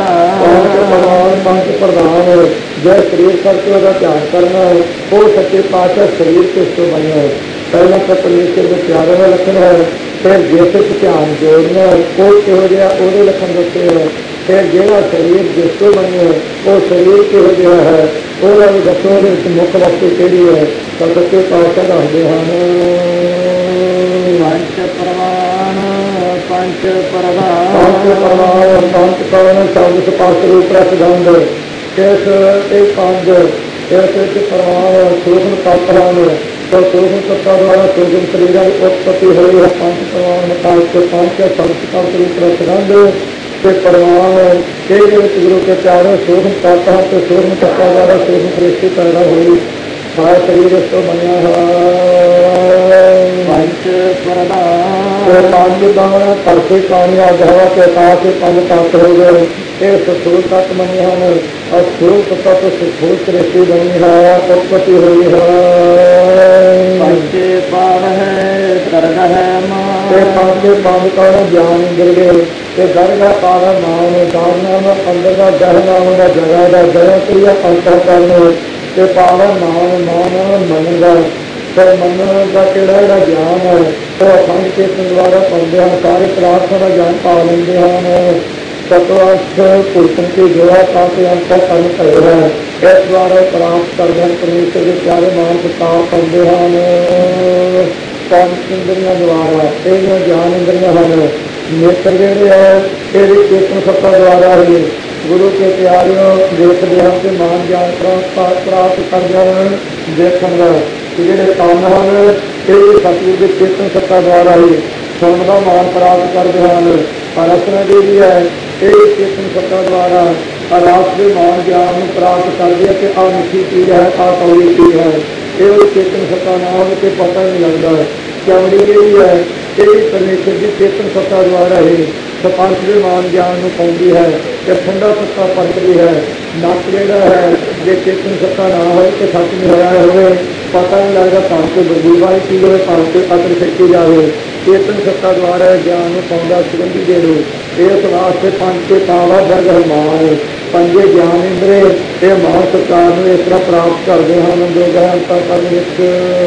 A: प्रधान जय शरीर करके ध्यान करना है वो सच्चे पातशाह शरीर के बने ਪਹਿਲਾਂ ਤਾਂ ਪਰਮੇਸ਼ਰ ਦੇ ਪਿਆਰੇ ਦਾ ਲੱਛਣ ਹੈ, ਫਿਰ ਜਿਸ ਵਿੱਚ ਧਿਆਨ ਜੋੜਨਾ ਉਹ ਕਿਹੋ ਜਿਹਾ ਉਹਦੇ ਲੱਛਣ ਦੱਸੇ ਹੈ। ਫਿਰ ਜਿਹੜਾ ਸਰੀਰ ਜਿਸ ਤੋਂ ਬਣਿਆ ਉਹ ਸਰੀਰ ਕਿਹੋ ਜਿਹਾ ਹੈ ਉਹਦਾ ਵੀ ਦੱਸੋ, ਉਹਦੇ ਵਿੱਚ ਮੁੱਖ ਵਸਤੂ ਕਿਹੜੀ ਹੈ। ਤਾਂ ਸੱਚੇ ਪਾਤਸ਼ਾਹ ਦੱਸਦੇ ਹਨ,
B: ਪੰਚ ਪ੍ਰਮਾਣ ਪੰਚ ਪ੍ਰਧਾਨ
A: ਪੰਜ ਕਾਰਨ ਸ਼ਬਦ ਸਪਸ਼ਟ ਰੂਪ ਰਸ ਗੰਧ ਇਸ ਇਹ ਪੰਜ ਇਸ ਵਿੱਚ ਪ੍ਰਮਾਣ ਸੂਖਮ ਤੱਤ ਹਨ। ਤਾਂ ਸੂਖਮ ਤੱਤਾਂ ਦੁਆਰਾ ਸੂਖਮ ਸਰੀਰਾਂ ਦੀ ਉਤਪਤੀ ਹੋਈ ਹੈ। ਪੰਜ ਪ੍ਰਮਾਣ ਮੁਤਾਬਕ ਪੰਜ ਸ਼ਬਦ ਸਪਸ਼ਟ ਰੂਪ ਰਸ ਗੰਧ ਤੇ ਪ੍ਰਮਾਣ ਇਹਦੇ ਵਿੱਚ ਗੁਰੂ ਕੇ ਪਿਆਰੇ ਸੂਖਮ ਤੱਤ ਹਨ ਤੇ ਸੂਖਮ ਤੱਤਾਂ ਦੁਆਰਾ ਸੂਖਮ ਸ੍ਰਿਸ਼ਟੀ ਪੈਦਾ ਹੋਈ। ਸਾਰਾ ਸਰੀਰ ਇਸ ਤੋਂ ਬਣਿਆ ਹੈ।
B: ਪੰਚ ਪ੍ਰਧਾਨ
A: ਪੰਜ ਦਾਣਾ ਧਰਤੀ ਪਾਣੀ ਅੱਗ ਹਵਾ ਤੇ ਆਕਾਸ਼ ਦੇ ਪੰਜ ਤੱਤ ਹੋ ਗਏ। ਇਹ ਸਥੂਲ ਤੱਤ ਬਣੇ ਹਨ। ਅਸਥੂਲ ਤੱਤ ਸਥੂਲ ਸ੍ਰਿਸ਼ਟੀ ਬਣੀ ਹੈ, ਉਤਪਤੀ ਹੋਈ ਹੈ।
B: ਪੰਚੇ ਪਾਵ ਹੈ ਦਰਗ ਹੈ ਮਾਨ
A: ਤੇ ਪੰਜੇ ਪੰਜ ਕਾਰਨ ਗਿਆਨ ਇੰਦਰ ਗਏ ਤੇ ਦਰਗਾਹ ਪਾਵਨ ਨਾਮ ਦਾਨ ਨਾਮ ਅੰਦਰ ਦਾ ਜਹ ਨਾਮ ਦਾ ਜਗ੍ਹਾ ਦਾ ਜਗ੍ਹਾ ਕਿਰਿਆ ਅੰਤਰ ਕਰਨ ਤੇ ਪਾਵਨ ਨਾਮ ਮਾਨ ਮੰਨਦਾ ਫਿਰ ਮੰਨਣ ਦਾ ਕਿਹੜਾ ਗਿਆਨ ਹੈ ਉਹ ਪੰਜ ਚੇਤਨ ਦੁਆਰਾ ਪਾਉਂਦੇ ਹਨ। ਸਾਰੇ ਪ੍ਰਾਰਥਨਾ ਦਾ ਗਿਆਨ ਪਾ ਲੈਂਦੇ ਹਨ। ਸਤਵਾਸ ਪੁਰਖਨ ਕੇ ਜੋੜਾ ਪਾ ਕੇ ਅੰਤਰ ਕਰਨ ਕਰਦੇ ਹੈ। ਇਸ ਦੁਆਰਾ ਪ੍ਰਾਪਤ ਕਰਦੇ ਹਨ ਪਰਮੇਸ਼ਰ ਦੇ ਪਿਆਰੇ ਮਾਨ ਪ੍ਰਤਾਪ ਪਾਉਂਦੇ ਹਨ। ਪੰਜ ਇੰਦਰੀਆਂ ਦੁਆਰਾ ਇਹ ਗਿਆਨ ਇੰਦਰੀਆਂ ਹਨ। ਨੇਤਰ ਜਿਹੜੇ ਹੈ ਇਹਦੀ ਚੇਤਨ ਸੱਤਾ ਦੁਆਰਾ ਹੀ ਗੁਰੂ ਕੇ ਪਿਆਰਿਓ ਦੇਖਦੇ ਹਨ ਤੇ ਮਾਨ ਗਿਆਨ ਪ੍ਰਾਪਤ ਕਰਦੇ ਹਨ। ਦੇਖਣ ਦਾ ਜਿਹੜੇ ਕੰਨ ਹਨ ਇਹ ਸਤਿਗੁਰ ਦੇ ਚੇਤਨ ਸੱਤਾ ਦੁਆਰਾ ਹੀ ਸੁਣਨ ਦਾ ਮਾਨ ਪ੍ਰਾਪਤ ਕਰਦੇ ਹਨ। ਰਸਨਾ ਜਿਹੜੀ ਹੈ ਇਹ ਚੇਤਨ ਸੱਤਾ ਦੁਆਰਾ ਰਸ ਦੇ ਮਾਨ ਗਿਆਨ ਨੂੰ ਪ੍ਰਾਪਤ ਕਰਦੇ ਹੈ ਕਿ ਆਹ ਮਿੱਠੀ ਚੀਜ਼ ਹੈ, ਆਹ ਕੌੜੀ ਚੀਜ਼ ਹੈ। ਇਹ ਚੇਤਨ ਸੱਤਾ ਨਾ ਹੋਵੇ ਤੇ ਪਤਾ ਨਹੀਂ ਲੱਗਦਾ। ਚਮੜੀ ਜਿਹੜੀ ਹੈ ਇਹ ਵੀ ਪਰਮੇਸ਼ਰ ਦੀ ਚੇਤਨ ਸੱਤਾ ਦੁਆਰਾ ਹੀ ਸਪੰਚ ਦੇ ਮਾਨ ਗਿਆਨ ਨੂੰ ਪਾਉਂਦੀ ਹੈ ਤੇ ਠੰਡਾ ਸੱਤਾ ਪਰਖਦੀ ਹੈ। ਨੱਕ ਜਿਹੜਾ ਹੈ ਜੇ ਚੇਤਨ ਸੱਤਾ ਨਾ ਹੋਵੇ ਤੇ ਸੱਚ ਨਹੀਂ ਹੋਇਆ ਹੋਵੇ ਪਤਾ ਨਹੀਂ ਲੱਗਦਾ। ਭਾਵੇਂ ਕੋਈ ਬਦੂਵਾਈ ਚੀਜ਼ ਹੋਵੇ, ਭਾਵੇਂ ਕੋਈ ਅਤਰ ਛੱਕੀ ਜਾਵੇ, ਚੇਤਨ ਸੱਤਾ ਦੁਆਰਾ ਗਿਆਨ ਨੂੰ ਪਾਉਂਦਾ ਸੁਗੰਧੀ ਦੇ ਰੂਪ। ਇਸ ਵਾਸਤੇ ਪੰਜ ਕੇ ਪਾਵਾ ਦਰਗ ਹਮਾਨ ਪੰਜੇ ਗਿਆਨ ਇੰਦਰੇ ਇਹ ਮਾਨ ਸਰਕਾਰ ਨੂੰ ਇਸ ਤਰ੍ਹਾਂ ਪ੍ਰਾਪਤ ਕਰਦੇ ਹਨ। ਜੋ ਗ੍ਰੰਥਾਂ ਕਰਨ ਵਿੱਚ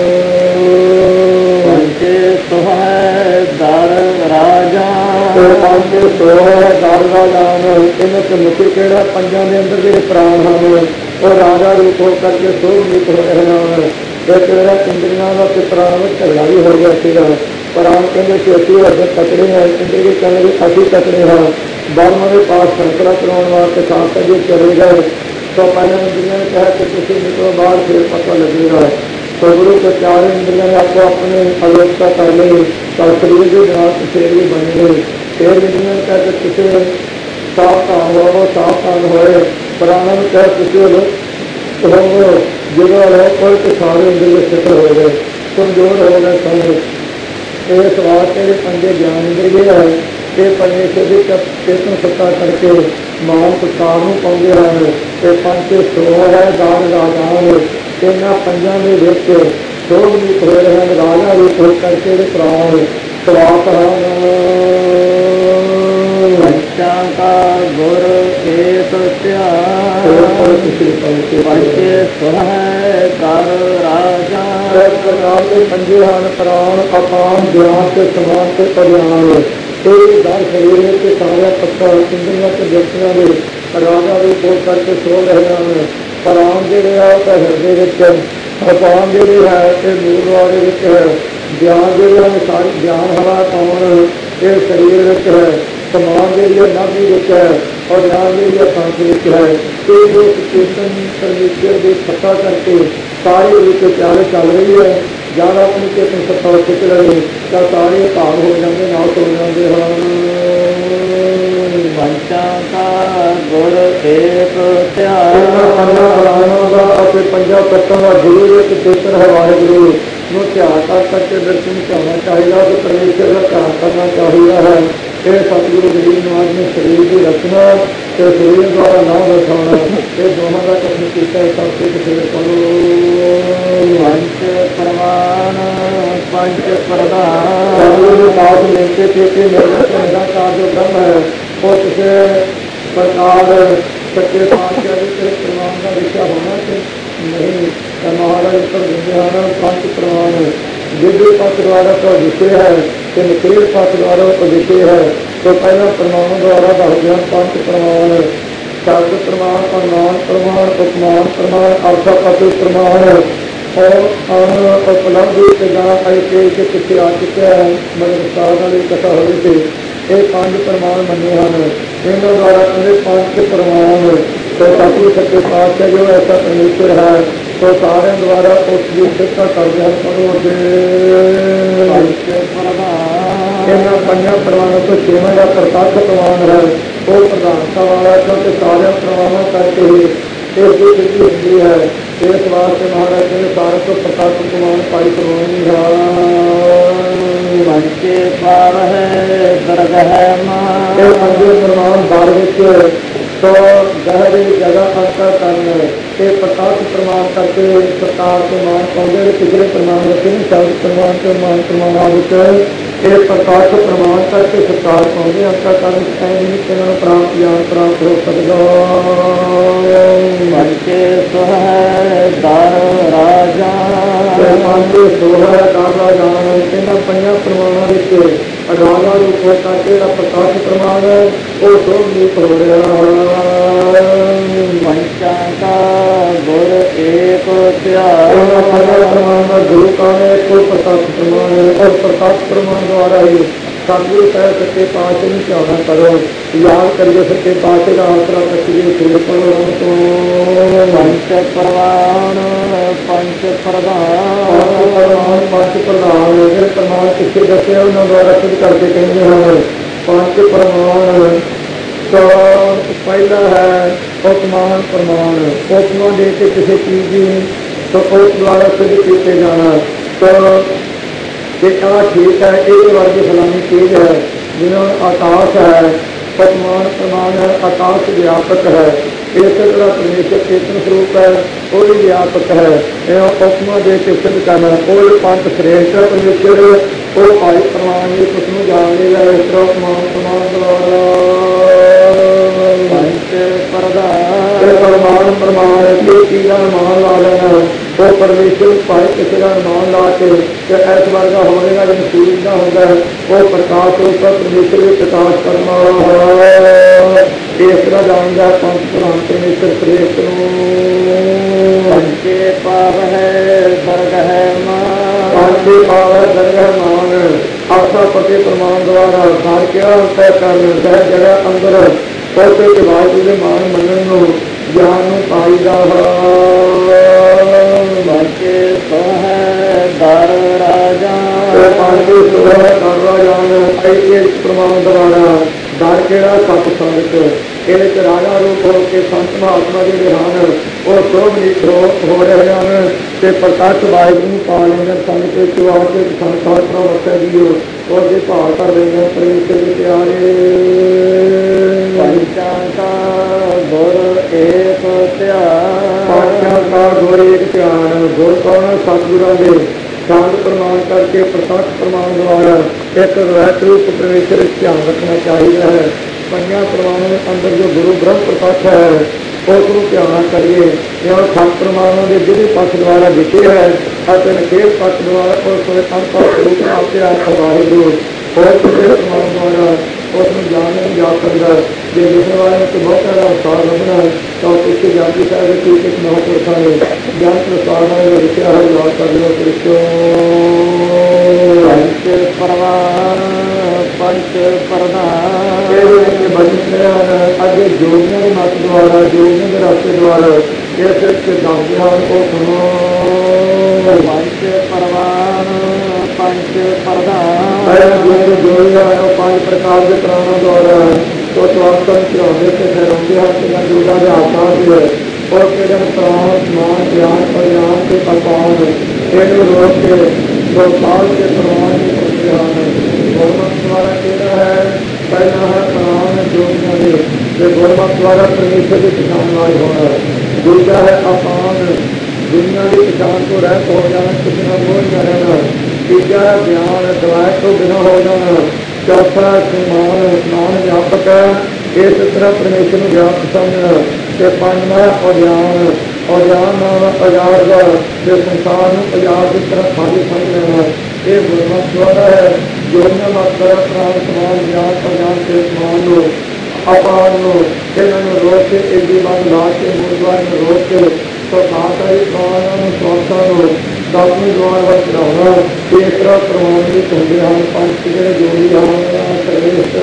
B: ਪੰਚੇ ਸੁਹੈ ਦਰ ਰਾਜਾ
A: ਪੰਜ ਸੋਹ ਦਰ ਰਾਜਾਨ ਇਹਨਾਂ ਚ ਮੁੱਖ ਕਿਹੜਾ ਪੰਜਾਂ ਦੇ ਅੰਦਰ ਜਿਹੜੇ ਪ੍ਰਾਣ ਹਨ ਉਹ ਰਾਜਾ ਰੂਪ ਹੋ ਕਰਕੇ ਸੋਹ ਰੂਪ ਹੋ ਰਹੇ ਹਨ। ਇੱਕ ਜਿਹੜਾ ਇੰਦਰੀਆਂ ਦਾ ਤੇ ਪ੍ਰਾਣ ਵਿੱਚ ਝਗੜਾ ਵੀ ਹੋ ਗਿਆ ਸੀਗਾ। ਪ੍ਰਾਣ ਕਹਿੰਦੇ ਕਿ ਅਸੀਂ ਵੱਡੇ ਤਕੜੇ ਹਾਂ, ਇੰਦਰੀ ਕਹਿੰਦੇ ਅਸੀਂ ਤਕੜੇ ਹਾਂ। ਬਰਮਾ ਦੇ ਪਾਸ ਫੈਸਲਾ ਕਰਾਉਣ ਵਾਸਤੇ ਸਾਥ ਜੇ ਚਲੇ ਗਏ ਤਾਂ ਪਹਿਲਾਂ ਇੰਦਰੀਆਂ ਨੇ ਕਿਹਾ ਕਿ ਤੁਸੀਂ ਨਿਕਲੋ ਬਾਹਰ, ਫਿਰ ਪਤਾ ਲੱਗੇਗਾ। ਗੁਰੂ ਕੇ ਚਾਰੇ ਇੰਦਰੀਆਂ ਨੇ ਆਪੋ ਆਪਣੇ ਅਲੋਕਤਾ ਕਰ ਲਈ ਤਾਂ ਸਰੀਰ ਦੇ ਨਾਲ ਕਿਸੇ ਵੀ ਬਣੇ ਗਏ। ਫਿਰ ਇੰਦਰੀਆਂ ਨੇ ਕਿਹਾ ਕਿ ਕਿਸੇ ਸਾਵਧਾਨ ਹੋਵੋ, ਸਾਵਧਾਨ ਹੋਏ। ਪ੍ਰਾਣਾਂ ਨੂੰ ਕਿਹਾ ਤੁਸੀਂ ਹੋਵੋ ਜਦੋਂ ਲੋਕ ਕੋਈ ਤੇ ਸਾਰੇ ਇੰਦਰੀਏ ਸਿੱਖਰ ਹੋ ਗਏ, ਕਮਜ਼ੋਰ ਹੋ ਗਏ ਸਨ। ਇਸ ਵਾਸਤੇ ਦੇ ਪੰਜੇ ਗਿਆਨ ਇੰਦਰੀਏ ਹੈ ਇਹ ਪਰਮੇਸ਼ਰ ਦੀ ਚੇਤਨ ਸੱਤਾ ਕਰਕੇ ਮਾਨ ਪ੍ਰਤਾਪ ਨੂੰ ਪਾਉਂਦੇ ਹਨ। ਤੇ ਪੰਜ ਸੋਹ ਹੈ ਦਾਨ ਰਾਜਾਨ ਇਹਨਾਂ ਪੰਜਾਂ ਦੇ ਵਿੱਚ ਸੋਭ ਰੂਪ ਹੋਏ ਹਨ। ਰਾਜਾ ਰੂਪ ਹੋ ਕਰਕੇ ਦੇ ਪ੍ਰਾਣ ਸਵਾਤ ਹਨ।
B: ਪੰਚਾਂ ਕਾ ਗੁਰ ਏਕ ਧਿਆਨ ਪੰਚੇ ਸੁਹੈ ਦਰ ਰਾਜਾ
A: ਪ੍ਰਕਾਰ ਦੇ ਪੰਜੇ ਹਨ ਪ੍ਰਾਣ ਅਪਾਨ ਗਿਆਨ ਤੇ ਸਮਾਨ ਤੇ ਪਰਿਆਨ। ਇਹ ਦਰ ਸਰੀਰ ਵਿੱਚ ਸਾਰਿਆਂ ਪੱਤਾ ਇੰਦਰੀਆਂ ਤੇ ਵਿਅਕਤੀਆਂ ਦੇ ਰਾਜਾ ਰੂਪ ਹੋ ਕਰਕੇ ਸੋ ਰਹੇ ਹਨ। ਪ੍ਰਾਣ ਜਿਹੜੇ ਆ ਉਹ ਹਿਰਦੇ ਵਿੱਚ, ਅਪਾਨ ਜਿਹੜੇ ਹੈ ਇਹ ਮੂਲ ਦੇ ਵਿੱਚ ਹੈ। ਗਿਆਨ ਜਿਹੜੇ ਹਨ ਸਾਰੀ ਗਿਆਨ ਹਵਾ ਪਾਉਣ ਇਹ ਸਰੀਰ ਵਿੱਚ ਹੈ। ਸਮਾਨ ਜਿਹੜੀ ਹੈ ਨਾਭੀ ਵਿੱਚ ਹੈ ਔਰ ਗਿਆਨ ਜਿਹੜੀ ਹੈ ਕੰਠ ਵਿੱਚ ਹੈ। ਇਹ ਜੋ ਚੇਤਨ ਪਰਮੇਸ਼ਰ ਦੇ ਸੱਤਾ ਕਰਕੇ ਸਾਰੇ ਵਿੱਚ ਪਿਆਰੇ ਚੱਲ ਰਹੀ ਹੈ। ਜਦ ਆਪਣੀ ਚੇਤਨ ਸੱਤਾ ਖਿੱਚ ਲਵੇ ਤਾਂ ਸਾਰੇ ਭਾਵ ਹੋ ਜਾਂਦੇ, ਨਾਲ ਹੋ ਜਾਂਦੇ ਹਨ।
B: ਪੰਚਾਂ ਕਾ ਗੁਰ ਏਕ ਧਿਆਨ
A: ਦਾ ਅਤੇ ਪੰਜਾਂ ਤੱਤਾਂ ਦਾ ਗੁਰੂ ਇੱਕ ਚੇਤਨ ਹੈ ਵਾਹਿਗੁਰੂ ਨੂੰ ਧਿਆਨ ਕਰ ਕਰਕੇ ਦਰਸ਼ਨ ਚਾਹਣਾ ਚਾਹੀਦਾ ਤੇ ਪਰਮੇਸ਼ਰ ਦਾ ਧਿਆਨ ਕਰਨਾ ਚਾਹੀਦਾ ਹੈ। ਇਹ ਸਤਿਗੁਰੂ ਗਰੀਬ ਨਿਵਾਜ ਨੇ ਸਰੀਰ ਦੀ ਰਚਨਾ ਤੇ ਸਰੀਰ ਦੁਆਰਾ ਨਾਮ ਰਚਾਉਣਾ ਇਹ ਦੋਹਾਂ ਦਾ ਕੰਮ ਕੀਤਾ। ਸਭ ਕੁਝ ਫਿਰ ਕਰੋ।
B: ਪੰਚ ਪ੍ਰਮਾਣ ਪੰਚ ਪ੍ਰਧਾਨ
A: ਕਾਜ ਲੈਂਦੇ ਤੇ ਮੇਰਾ ਕਾਜ ਜੋ ਕੰਮ ਹੈ ਉਹ ਕਿਸੇ ਪ੍ਰਕਾਰ ਸੱਚੇ ਪਾਤਸ਼ਾਹ ਦੇ ਪ੍ਰਮਾਣ ਦਾ ਵਿਸ਼ਾ ਹੋਣਾ ਕਿ ਨਹੀਂ। ਤਾਂ ਮਹਾਰਾਜ ਉੱਤਰ ਦਿੰਦੇ ਹਨ ਪੰਜ ਪ੍ਰਮਾਣ जिस पक्ष द्वारा तो विषय है कि निकले पक्ष द्वारा तो विषय है। तो पहला प्रमाण द्वारा दस पंच प्रमाण, शब्द प्रमाण, अनुमान प्रमाण, उपमान प्रमाण, अर्थापति प्रमाण और उपलब्धि के पिछले आ चुके हैं। मतलब साल वाली कथा हुई थी। ये पांच प्रमाण मने हैं। इन्हों द्वारा कहते पांच प्रमाण तो सतगुरु सच्चे पातशाह जो ऐसा परमेश्वर है तो सारे द्वारा उसकी शिक्षा कर दिया करो। इन्होंने पंजा प्रमाणों को छेवां का प्रकाश प्रमाण है वो प्रधानता वाला क्योंकि सारे प्रमाणों करके ही इसकी सिद्धि होती है। इस वास्ते महाराज ने सारे को प्रकाश प्रमाण पाई करवानी
B: के पार है दर्द है मां
A: प्रमाण बार तो गहरी जगह अंतर करने के प्रकाश प्रमाण करके प्रकाश प्रमाण पाते पिछले प्रमाण रखे शब्द प्रमाण के मान प्रमाण आदि ये प्रकाश प्रमाण करके प्रकाश पाते अंतर करने प्राप्त ज्ञान प्राप्त हो सकता
B: के दार राजा
A: पंजा प्रमाणों अठारह रूप करके प्रकाश प्रमाण है वो दो रूप हो रहा
B: पंचा का गुर एक
A: प्रमाण गुरु का है तो प्रकाश प्रमाण है और प्रकाश प्रमाण द्वारा ही सतगुरु कह सके पास नहीं चाहना करो याद करिए सके पास का आसरा करिए शुरू करो तो
B: पंच प्रमाण पंच प्रधान
A: पंच प्रधान प्रमाण किसे दसे उन्होंने द्वारा खुद करके कहेंगे हम पंच प्रमाण। तो पहला है उपमान प्रमाण। उपमान दे के किसी चीज की तो उस द्वारा सिद्ध किए जाना तो एक ठीक है एक वर्ग फलानी चीज है जिन्होंने आकाश है उपमान प्रमाण है आकाश व्यापक है इस तरह परमेश्वर चेतन स्वरूप है वो भी व्यापक है। उपमा दे के सिद्ध करना कोई पंथ श्रेष्ठ परमेश्वर वो भाई प्रमाण उसमें जान लिया इस तरह उपमान प्रमाण द्वारा प्रमाण प्रमाण की चीजा मान ला लेना वो परमेश्वर भाई किसी का मान ला के इस वर्ग होगा जब सूरज का होगा वो प्रकाश होगा परमेश्वर भी प्रकाश करना इस तरह जानता पंच प्रधान परमेश्वर श्रेष्ठ
B: पंचे पाव है दर्ग है
A: पंचे पाव है दर्ग है मान आशा पति प्रमाण द्वारा घर क्या तय करना सह जगह अंदर पौधे के बाद मान मनन ज्ञान पाई जा
B: पंचे सो है दर राजा
A: पंचे सो है दर राजा प्रमाण द्वारा दर केड़ा सत संगत ये राजा रूप होकर संत महात्मा जी हैं वो शोभनीत हो रहे हैं प्रकाश वाहिगुरू पा लेंगे संगत आके संसार प्रवत्या जी और भाव कर रहे हैं परमेश्वर के प्यारे
B: पंचा का गुर एक
A: पंचा का गुर एक ध्यान गुर कौन सतगुरां दे शांत प्रमाण करके प्रकाश प्रमाण द्वारा एक रहस्य रूप परमेश्वर ध्यान रखना चाहिए है। पंजा प्रमाणों के अंदर जो गुरु ब्रह्म प्रकाश है उसको ध्यान करिए या सत प्रमाणों के जिस पक्ष द्वारा विषय है निखेल पक्ष द्वारा स्वरूप आपके वाहिगुरू और किसी प्रमाण द्वारा उसमें जान नहीं जा सकता जो लिखने वाले को बहुत सारा अवसार लगना है तो उसके जाति साहब की एक महत्वता है ज्ञान प्रसार विषय है याद कर लो कृष्ण
B: पंच प्रमाण पंच प्रधान
A: अगे जोड़ने के मत द्वारा जोड़ने के रास्ते द्वारा ये सिर्फ दान को सुनो
B: पंच प्रमाण पंच प्रधान
A: पांच प्रकार के प्राणों द्वारा तो स्वास्थ्य चढ़ाने से ठहराते हैं दुर्गा के आकार है और फिर प्राण मान ज्ञान परिणाम के अपान एक रोग के दो साल के प्रमाण गुरमत द्वारा केड़ा है पहला है प्राण जो गुरमत द्वारा परमेश्वर की पहचान वाली होना दूसरा है अपान दुनिया की पहचान को रहत हो जाना किसी न बोल न रहना तीजा है ज्ञान दवाई तो बिना हो जाना चौथा स्मान व्यापक है इस तरह परमेश्वर को व्यापक समझना पंजवा अज्ञान अज्ञान नाम अजारदा ਤੇ ਸੰਸਾਰ ਨੂੰ ਪੰਜਾਬ ਦੀ ਤਰ੍ਹਾਂ ਖਾਲੀ ਸਮਝ ਲੈਣਾ। ਇਹ ਗੁਰਮਤਿ ਦੁਆਰਾ ਹੈ। ਜੋੜਨਾ ਮਾਤਰਾ ਪ੍ਰਾਣ ਸਮਾਨ ਗਿਆਨ ਪ੍ਰਜਾਨ ਤੇ ਸਮਾਨ ਨੂੰ ਆਪਾਨ ਨੂੰ ਇਹਨਾਂ ਨੂੰ ਰੋਕ ਕੇ ਇਹਦੀ ਬੰਦ ਲਾ ਕੇ ਗੁਰਦੁਆਰੇ ਨੂੰ ਰੋਕ ਕੇ ਸਰਕਾਰੀ ਪ੍ਰਾਣਾਂ ਨੂੰ ਸਵਾਸਾਂ ਨੂੰ ਦਸਵੇਂ ਦੁਆਰ ਵੱਲ ਚੜਾਉਣਾ। ਇਸ ਤਰ੍ਹਾਂ ਪ੍ਰਮਾਣਿਤ ਹੁੰਦੇ ਹਨ ਪੰਜ ਜਿਹੜੇ ਜੋੜੀ ਹਨ ਸਰਵੇਸ਼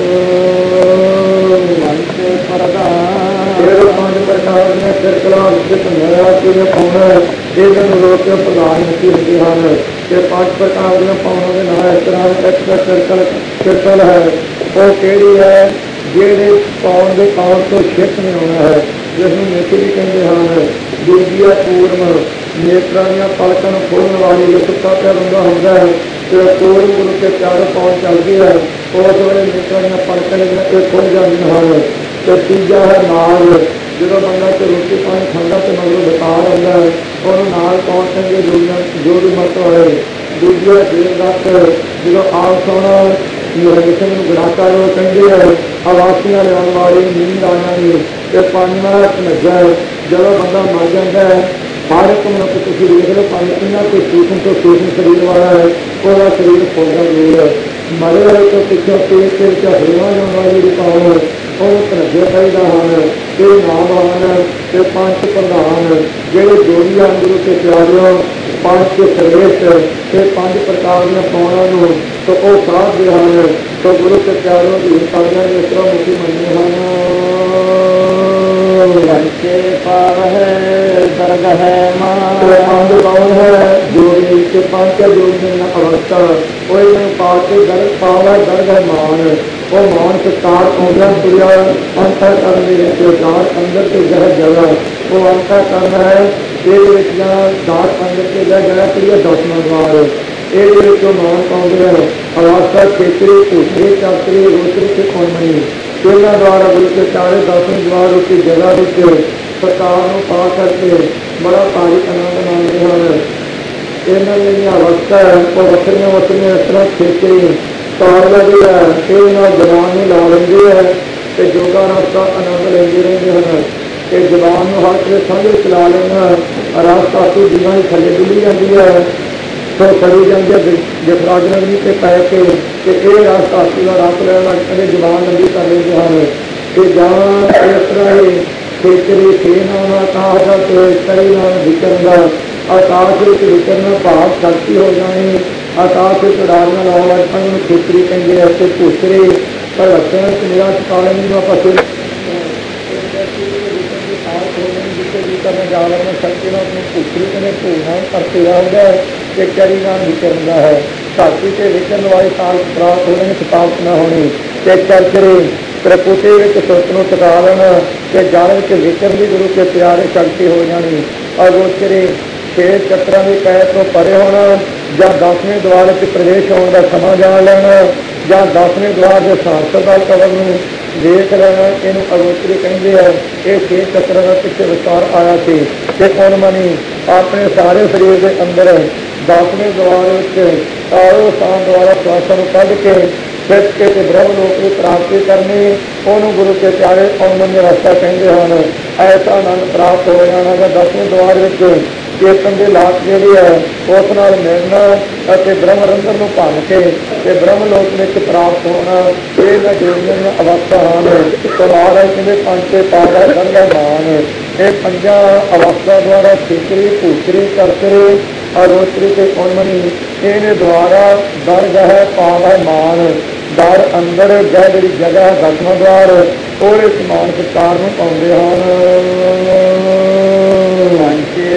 A: ਫਿਰ ਪੰਜ ਪ੍ਰਕਾਰ ਦੀਆਂ ਸਿਰਕਲਾਂ ਵਿੱਚ ਨਇਆ ਕਿਵੇਂ ਪਾਉਣਾ ਇਹਨਾਂ ਨੂੰ ਰੋਕ ਕੇ ਪ੍ਰਧਾਨ ਮੁਖੀ ਹੁੰਦੇ ਹਨ। ਤੇ ਪੰਜ ਪ੍ਰਕਾਰ ਦੀਆਂ ਪਾਉਣਾ ਦੇ ਨਾਲ ਇਸ ਤਰ੍ਹਾਂ ਇੱਕ ਸਿਰਕਲ ਹੈ। ਉਹ ਕਿਹੜੀ ਹੈ? ਜਿਹੜੇ ਪਾਉਣ ਦੇ ਕਾਰਨ ਤੋਂ ਛਿੱਕ ਨਹੀਂ ਆਉਣਾ ਹੈ, ਜਿਸ ਨੂੰ ਨੇਤਰ ਵੀ ਕਹਿੰਦੇ ਹਨ। ਦੂਜੀ ਹੈ ਪੂਰਮ, ਨੇਤਰਾਂ ਦੀਆਂ ਪਲਕਾਂ ਨੂੰ ਖੋਲ੍ਹਣ ਵਾਲੀ ਸੁੱਤਾ ਪਿਆ ਬੰਦਾ ਹੁੰਦਾ ਹੈ ਤੇ ਪੂਰਮ ਗੁਰੂ ਕੇ ਪਿਆਰੇ ਪਾਉਣ ਚੱਲਦੀ ਹੈ। ਉਸ ਵੇਲੇ ਨੇਤਰਾਂ ਦੀਆਂ ਪਲਕਾਂ ਜਿਹੜੀਆਂ ਇਹ ਖੁੱਲ੍ਹ ਜਾਂਦੀਆਂ ਹਨ। ਤੇ ਤੀਜਾ ਹੈ ਨਾਗ, ਜਦੋਂ ਬੰਦਾ ਤੇ ਰੋਟੀ ਪਾਣੀ ਖਾਂਦਾ ਤੇ ਮਗਰੋਂ ਬਕਾਰ ਹੁੰਦਾ ਹੈ, ਉਹਨੂੰ ਨਾਗ ਪਾਉਣ ਕਹਿੰਦੇ ਜੋ ਵੀ ਮਤ ਹੋਏ। ਦੂਜੀ ਹੈ ਦੇਵਦੱਤ, ਜਦੋਂ ਆਪ ਸੋਣਾ ਕਿਸੇ ਨੂੰ ਗੜਾਕਾ ਲੋ ਕਹਿੰਦੇ ਹੈ। ਆਵਾਸੀਆਂ ਲਿਆਉਣ ਵਾਲੀ ਨੀਂਦ ਆ ਜਾਣੀ। ਤੇ ਪੰਜਵਾਂ ਨੱਜਾ, ਜਦੋਂ ਬੰਦਾ ਮਰ ਜਾਂਦਾ ਹੈ ਹਰ ਇੱਕ ਮਨੁੱਖ ਤੁਸੀਂ ਦੇਖ ਲਓ ਪੰਜ ਇਹਨਾਂ ਕੋਈ ਸੂਖਮ ਤੋਂ ਸੂਖਮ ਸਰੀਰ ਵਾਲਾ ਹੈ, ਉਹਦਾ ਸਰੀਰ ਫੁੱਲਦਾ ਜ਼ਰੂਰ ਹੈ। ਮਰੇ ਵਾਲੇ ਤੋਂ ਪਿੱਛੋਂ ਪੇਟ ਦੇ ਵਿੱਚ ਹਰਵਾ ਜਾਣ ਵਾਲੀ ਰੁਕਾਉਣ ਉਹਨੂੰ ਧਨੱਜੇ ਚਾਹੀਦਾ ਹਨ। ਇਹ ਨਾਮ ਹਨ ਤੇ ਪੰਜ ਪ੍ਰਧਾਨ ਜਿਹੜੇ ਜੋੜੀ ਹਨ ਗੁਰੂ ਕੇ ਪਿਆਰਿਓ। ਪੰਜ ਕੇ ਸਰਵੇਸ਼ ਤੇ ਪੰਜ ਪ੍ਰਕਾਰ ਦੀਆਂ ਪਾਉਣਾ ਨੂੰ ਤਾਂ ਉਹ ਸਾਧਦੇ ਹਨ। ਤਾਂ ਗੁਰੂ ਕੇ ਪਿਆਰਿਓ ਦੀ ਸਾਧਨਾ ਇਸ ਤਰ੍ਹਾਂ ਮੁਖੀ ਮੰਨੇ ਹਨ।
B: ਪੰਚੇ ਪਾਵ ਹੈ ਦਰਗ ਹੈ ਮਾਨ
A: ਪੰਜ ਪਾਉਣ ਹੈ ਜੋੜੀ ਤੇ ਪੰਜ ਜੋੜੀ ਅਵਸਥਾ ਉਹ ਇਹਨੂੰ ਪਾ ਕੇ ਦਰਗ ਪਾਵਾ ਦਰਗ ਹੈ ਮਾਨ। ਉਹ ਮਾਨ ਸਤਾਰ ਆਉਂਦਾ ਤੁਰਿਆ ਅੰਤਰ ਕਰਨ ਦੇ ਵਿੱਚ ਦਾਤ ਅੰਦਰ ਤੇ ਜਗ੍ਹਾ ਉਹ ਅੰਤਰ ਕਰਨਾ ਹੈ। ਇਹਦੇ ਵਿੱਚ ਜਾਂ ਦਾਤ ਅੰਦਰ ਤੇ ਜਗ੍ਹਾ ਤੁਰਿਆ ਦਸਵਾਂ ਦੁਆਰ ਇਹਦੇ ਵਿੱਚੋਂ ਮਾਨ ਪਾਉਂਦੇ ਹਨ। ਅਵਸਥਾ ਖੇਤਰੀ ਭੂਤਰੀ ਚਾਤਰੀ ਰੋਤਰੀ ਤੇ ਕੌਮਣੀ ਇਹਨਾਂ ਦੁਆਰਾ ਗੁਰੂ ਕੇ ਚਾਰੇ ਦਸਵੇਂ ਦੁਆਰ ਉੱਤੇ ਜਗ੍ਹਾ ਵਿੱਚ ਸਰਕਾਰ ਨੂੰ ਪਾ ਕਰਕੇ ਬੜਾ ਭਾਰੀ ਆਨੰਦ ਮਾਣਦੇ ਹਨ। ਇਹਨਾਂ ਦੀ ਜਿਹੜੀ ਅਵਸਥਾ ਹੈ ਉਹ ਵੱਖਰੀਆਂ ਵੱਖਰੀਆਂ ਇਸ ਤਰ੍ਹਾਂ ਖੇਤਰੀ ਤਾਰ ਲੱਗੀ ਹੈ। ਇਹ ਨਾਲ ਜਵਾਨ ਨੂੰ ਲਾ ਲੈਂਦੇ ਹੈ ਤੇ ਯੋਗਾ ਰਸਤਾ ਆਨੰਦ ਲੈਂਦੇ ਰਹਿੰਦੇ ਹਨ। ਤੇ ਜਵਾਨ ਨੂੰ ਹਰ ਕਿਸੇ ਸਾਂਝੇ ਚਲਾ ਲੈਣਾ ਰਸਤਾ ਤੋਂ ਜੀਵਾਂ ਦੀ ਥੱਲੇ ਡੁੱਲੀ ਜਾਂਦੀ ਹੈ ਸੋ ਫੜੀ ਜਾਂਦੀ ਹੈ ਜਫਰਾਜ ਨਗਰੀ ਤੇ ਪੈ ਕੇ ਤੇ ਇਹ ਰਸਤਾ ਦਾ ਰਸ ਲੈਣ ਲੱਗ ਕਹਿੰਦੇ ਜਵਾਨ ਲੰਬੀ ਕਰ ਲੈਂਦੇ ਹਨ। ਤੇ ਜਾਂ ਇਸ ਤਰ੍ਹਾਂ ਹੀ ਖੇਤਰੀ ਸੇਨਾ ਆਕਾਸ਼ ਦਾ ਤੇ ਕਈ ਨਾਲ ਵਿਚਰਨ ਦਾ ਆਕਾਸ਼ ਵਿੱਚ ਵਿਚਰਨਾ ਭਾਵ ਸ਼ਕਤੀ ਹੋ ਜਾਣੀ। ਆਕਾਸ਼ ਵਿੱਚ ਉਡਾਰੀਆਂ ਲਾਉਣ ਲੱਗ ਪੈਣ ਨੂੰ ਖੇਤਰੀ ਕਹਿੰਦੇ ਆ। ਤੇ ਭੂਸਰੇ ਪਰ ਲੱਛਣ ਨਿਰਾਸ਼ ਕਾਲਮ ਨੂੰ ਆਪਾਂ ਜਾ ਲੈਣਾ ਸ਼ਕਤੀ ਨਾਲ ਆਪਣੀ ਭੂਸਰੀ ਕਹਿੰਦੇ ਭੂਨਾ ਧਰਤੀ ਰਹਿੰਦਾ ਹੈ ਤੇ ਚਰੀ ਨਾਲ ਵਿਚਰਦਾ ਹੈ। ਧਰਤੀ ਤੇ ਵਿਚਰਨ ਵਾਲੇ ਸਾਲ ਪ੍ਰਾਪਤ ਹੋ ਜਾਣੀ ਥਕਾਵਟ ਨਾ ਹੋਣੀ ਤੇ ਚਰਚਰੇ ਪ੍ਰਕ੍ਰਿਤੀ ਵਿੱਚ ਸੁਰਤ ਨੂੰ ਟਿਕਾ ਲੈਣਾ ਤੇ ਜਲ ਵਿੱਚ ਵਿਚਰਨ ਦੀ ਗੁਰੂ ਕੇ ਪਿਆਰੇ ਸ਼ਕਤੀ ਹੋ ਜਾਣੀ। ਅਗੋਚਰੇ 6 ਚੱਕਰਾਂ ਦੀ ਕੈਦ ਤੋਂ ਪਰੇ ਹੋਣਾ ਜਾਂ 10ਵੇਂ ਦੁਆਰ ਵਿੱਚ ਪ੍ਰਵੇਸ਼ ਹੋਣ ਦਾ ਸਮਾਂ ਜਾਣ ਲੈਣਾ ਜਾਂ 10ਵੇਂ ਦੁਆਰ ਦੇ ਸਾਂਸਦ ਦਾ ਕਵਰ ਨੂੰ ਦੇਖ ਲੈਣਾ। ਇਹਨੂੰ ਅਗੋਚਰੀ ਕਹਿੰਦੇ ਆ। ਇਹ 6 ਚੱਕਰਾਂ ਦਾ ਪਿੱਛੇ ਵਿਚਾਰ ਆਇਆ ਸੀ ਤੇ ਹੁਣ ਮਨੀ ਆਪਣੇ ਸਾਰੇ ਸਰੀਰ ਦੇ ਅੰਦਰ 10ਵੇਂ ਦੁਆਰ ਵਿੱਚ ਆਰੋ ਸਾਨ ਦੁਆਰਾ ਸਵਾਸਾਂ ਨੂੰ ਕੱਢ ਕੇ ਸਿੱਖ ਕੇ ਤੇ ਬ੍ਰਹਮ ਲੋਕ ਦੀ ਪ੍ਰਾਪਤੀ ਕਰਨੀ। ਉਹਨੂੰ ਗੁਰੂ ਕੇ ਪਿਆਰੇ ਅਨਮਨ ਰਸਤਾ ਕਹਿੰਦੇ ਹਨ। ਐਸਾ ਆਨੰਦ ਪ੍ਰਾਪਤ ਹੋ ਜਾਣਾ ਗਾ 10ਵੇਂ ਦੁਆਰ ਵਿੱਚ ਚੇਤਨ ਦੀ ਲਾਟ ਜਿਹੜੀ ਹੈ ਉਸ ਨਾਲ ਮਿਲਣਾ ਅਤੇ ਬ੍ਰਹਮ ਰੰਧਰ ਨੂੰ ਭੰਨ ਕੇ ਤੇ ਬ੍ਰਹਮ ਲੋਕ ਵਿੱਚ ਪ੍ਰਾਪਤ ਹੋਣਾ। ਇਹ ਨਾ ਜੋੜੀਆਂ ਅਵਸਥਾ ਹਨ। ਮਹਾਰਾਜ ਕਹਿੰਦੇ ਪੰਜੇ ਪਾਦਾ ਦਰਗਾ ਮਾਨ। ਇਹ ਪੰਜਾਂ ਅਵਸਥਾ ਦੁਆਰਾ ਖੇਤਰੀ ਭੂਤਰੀ ਕਰਤਰੀ ਅਗੋਚਰੀ ਤੇ ਉਨਮਨੀ ਇਹਨੇ ਦੁਆਰਾ ਦਰਗ ਹੈ ਪਾਵ ਹੈ ਮਾਨ। ਦਰ ਅੰਦਰ ਜਿਹੜੀ ਜਗ੍ਹਾ ਹੈ 10ਵਾਂ ਦੁਆਰ ਉਹਦੇ ਸਮਾਨ ਸਤਿਕਾਰ ਨੂੰ ਪਾਉਂਦੇ ਹਨ।
B: ਪੰਚੇ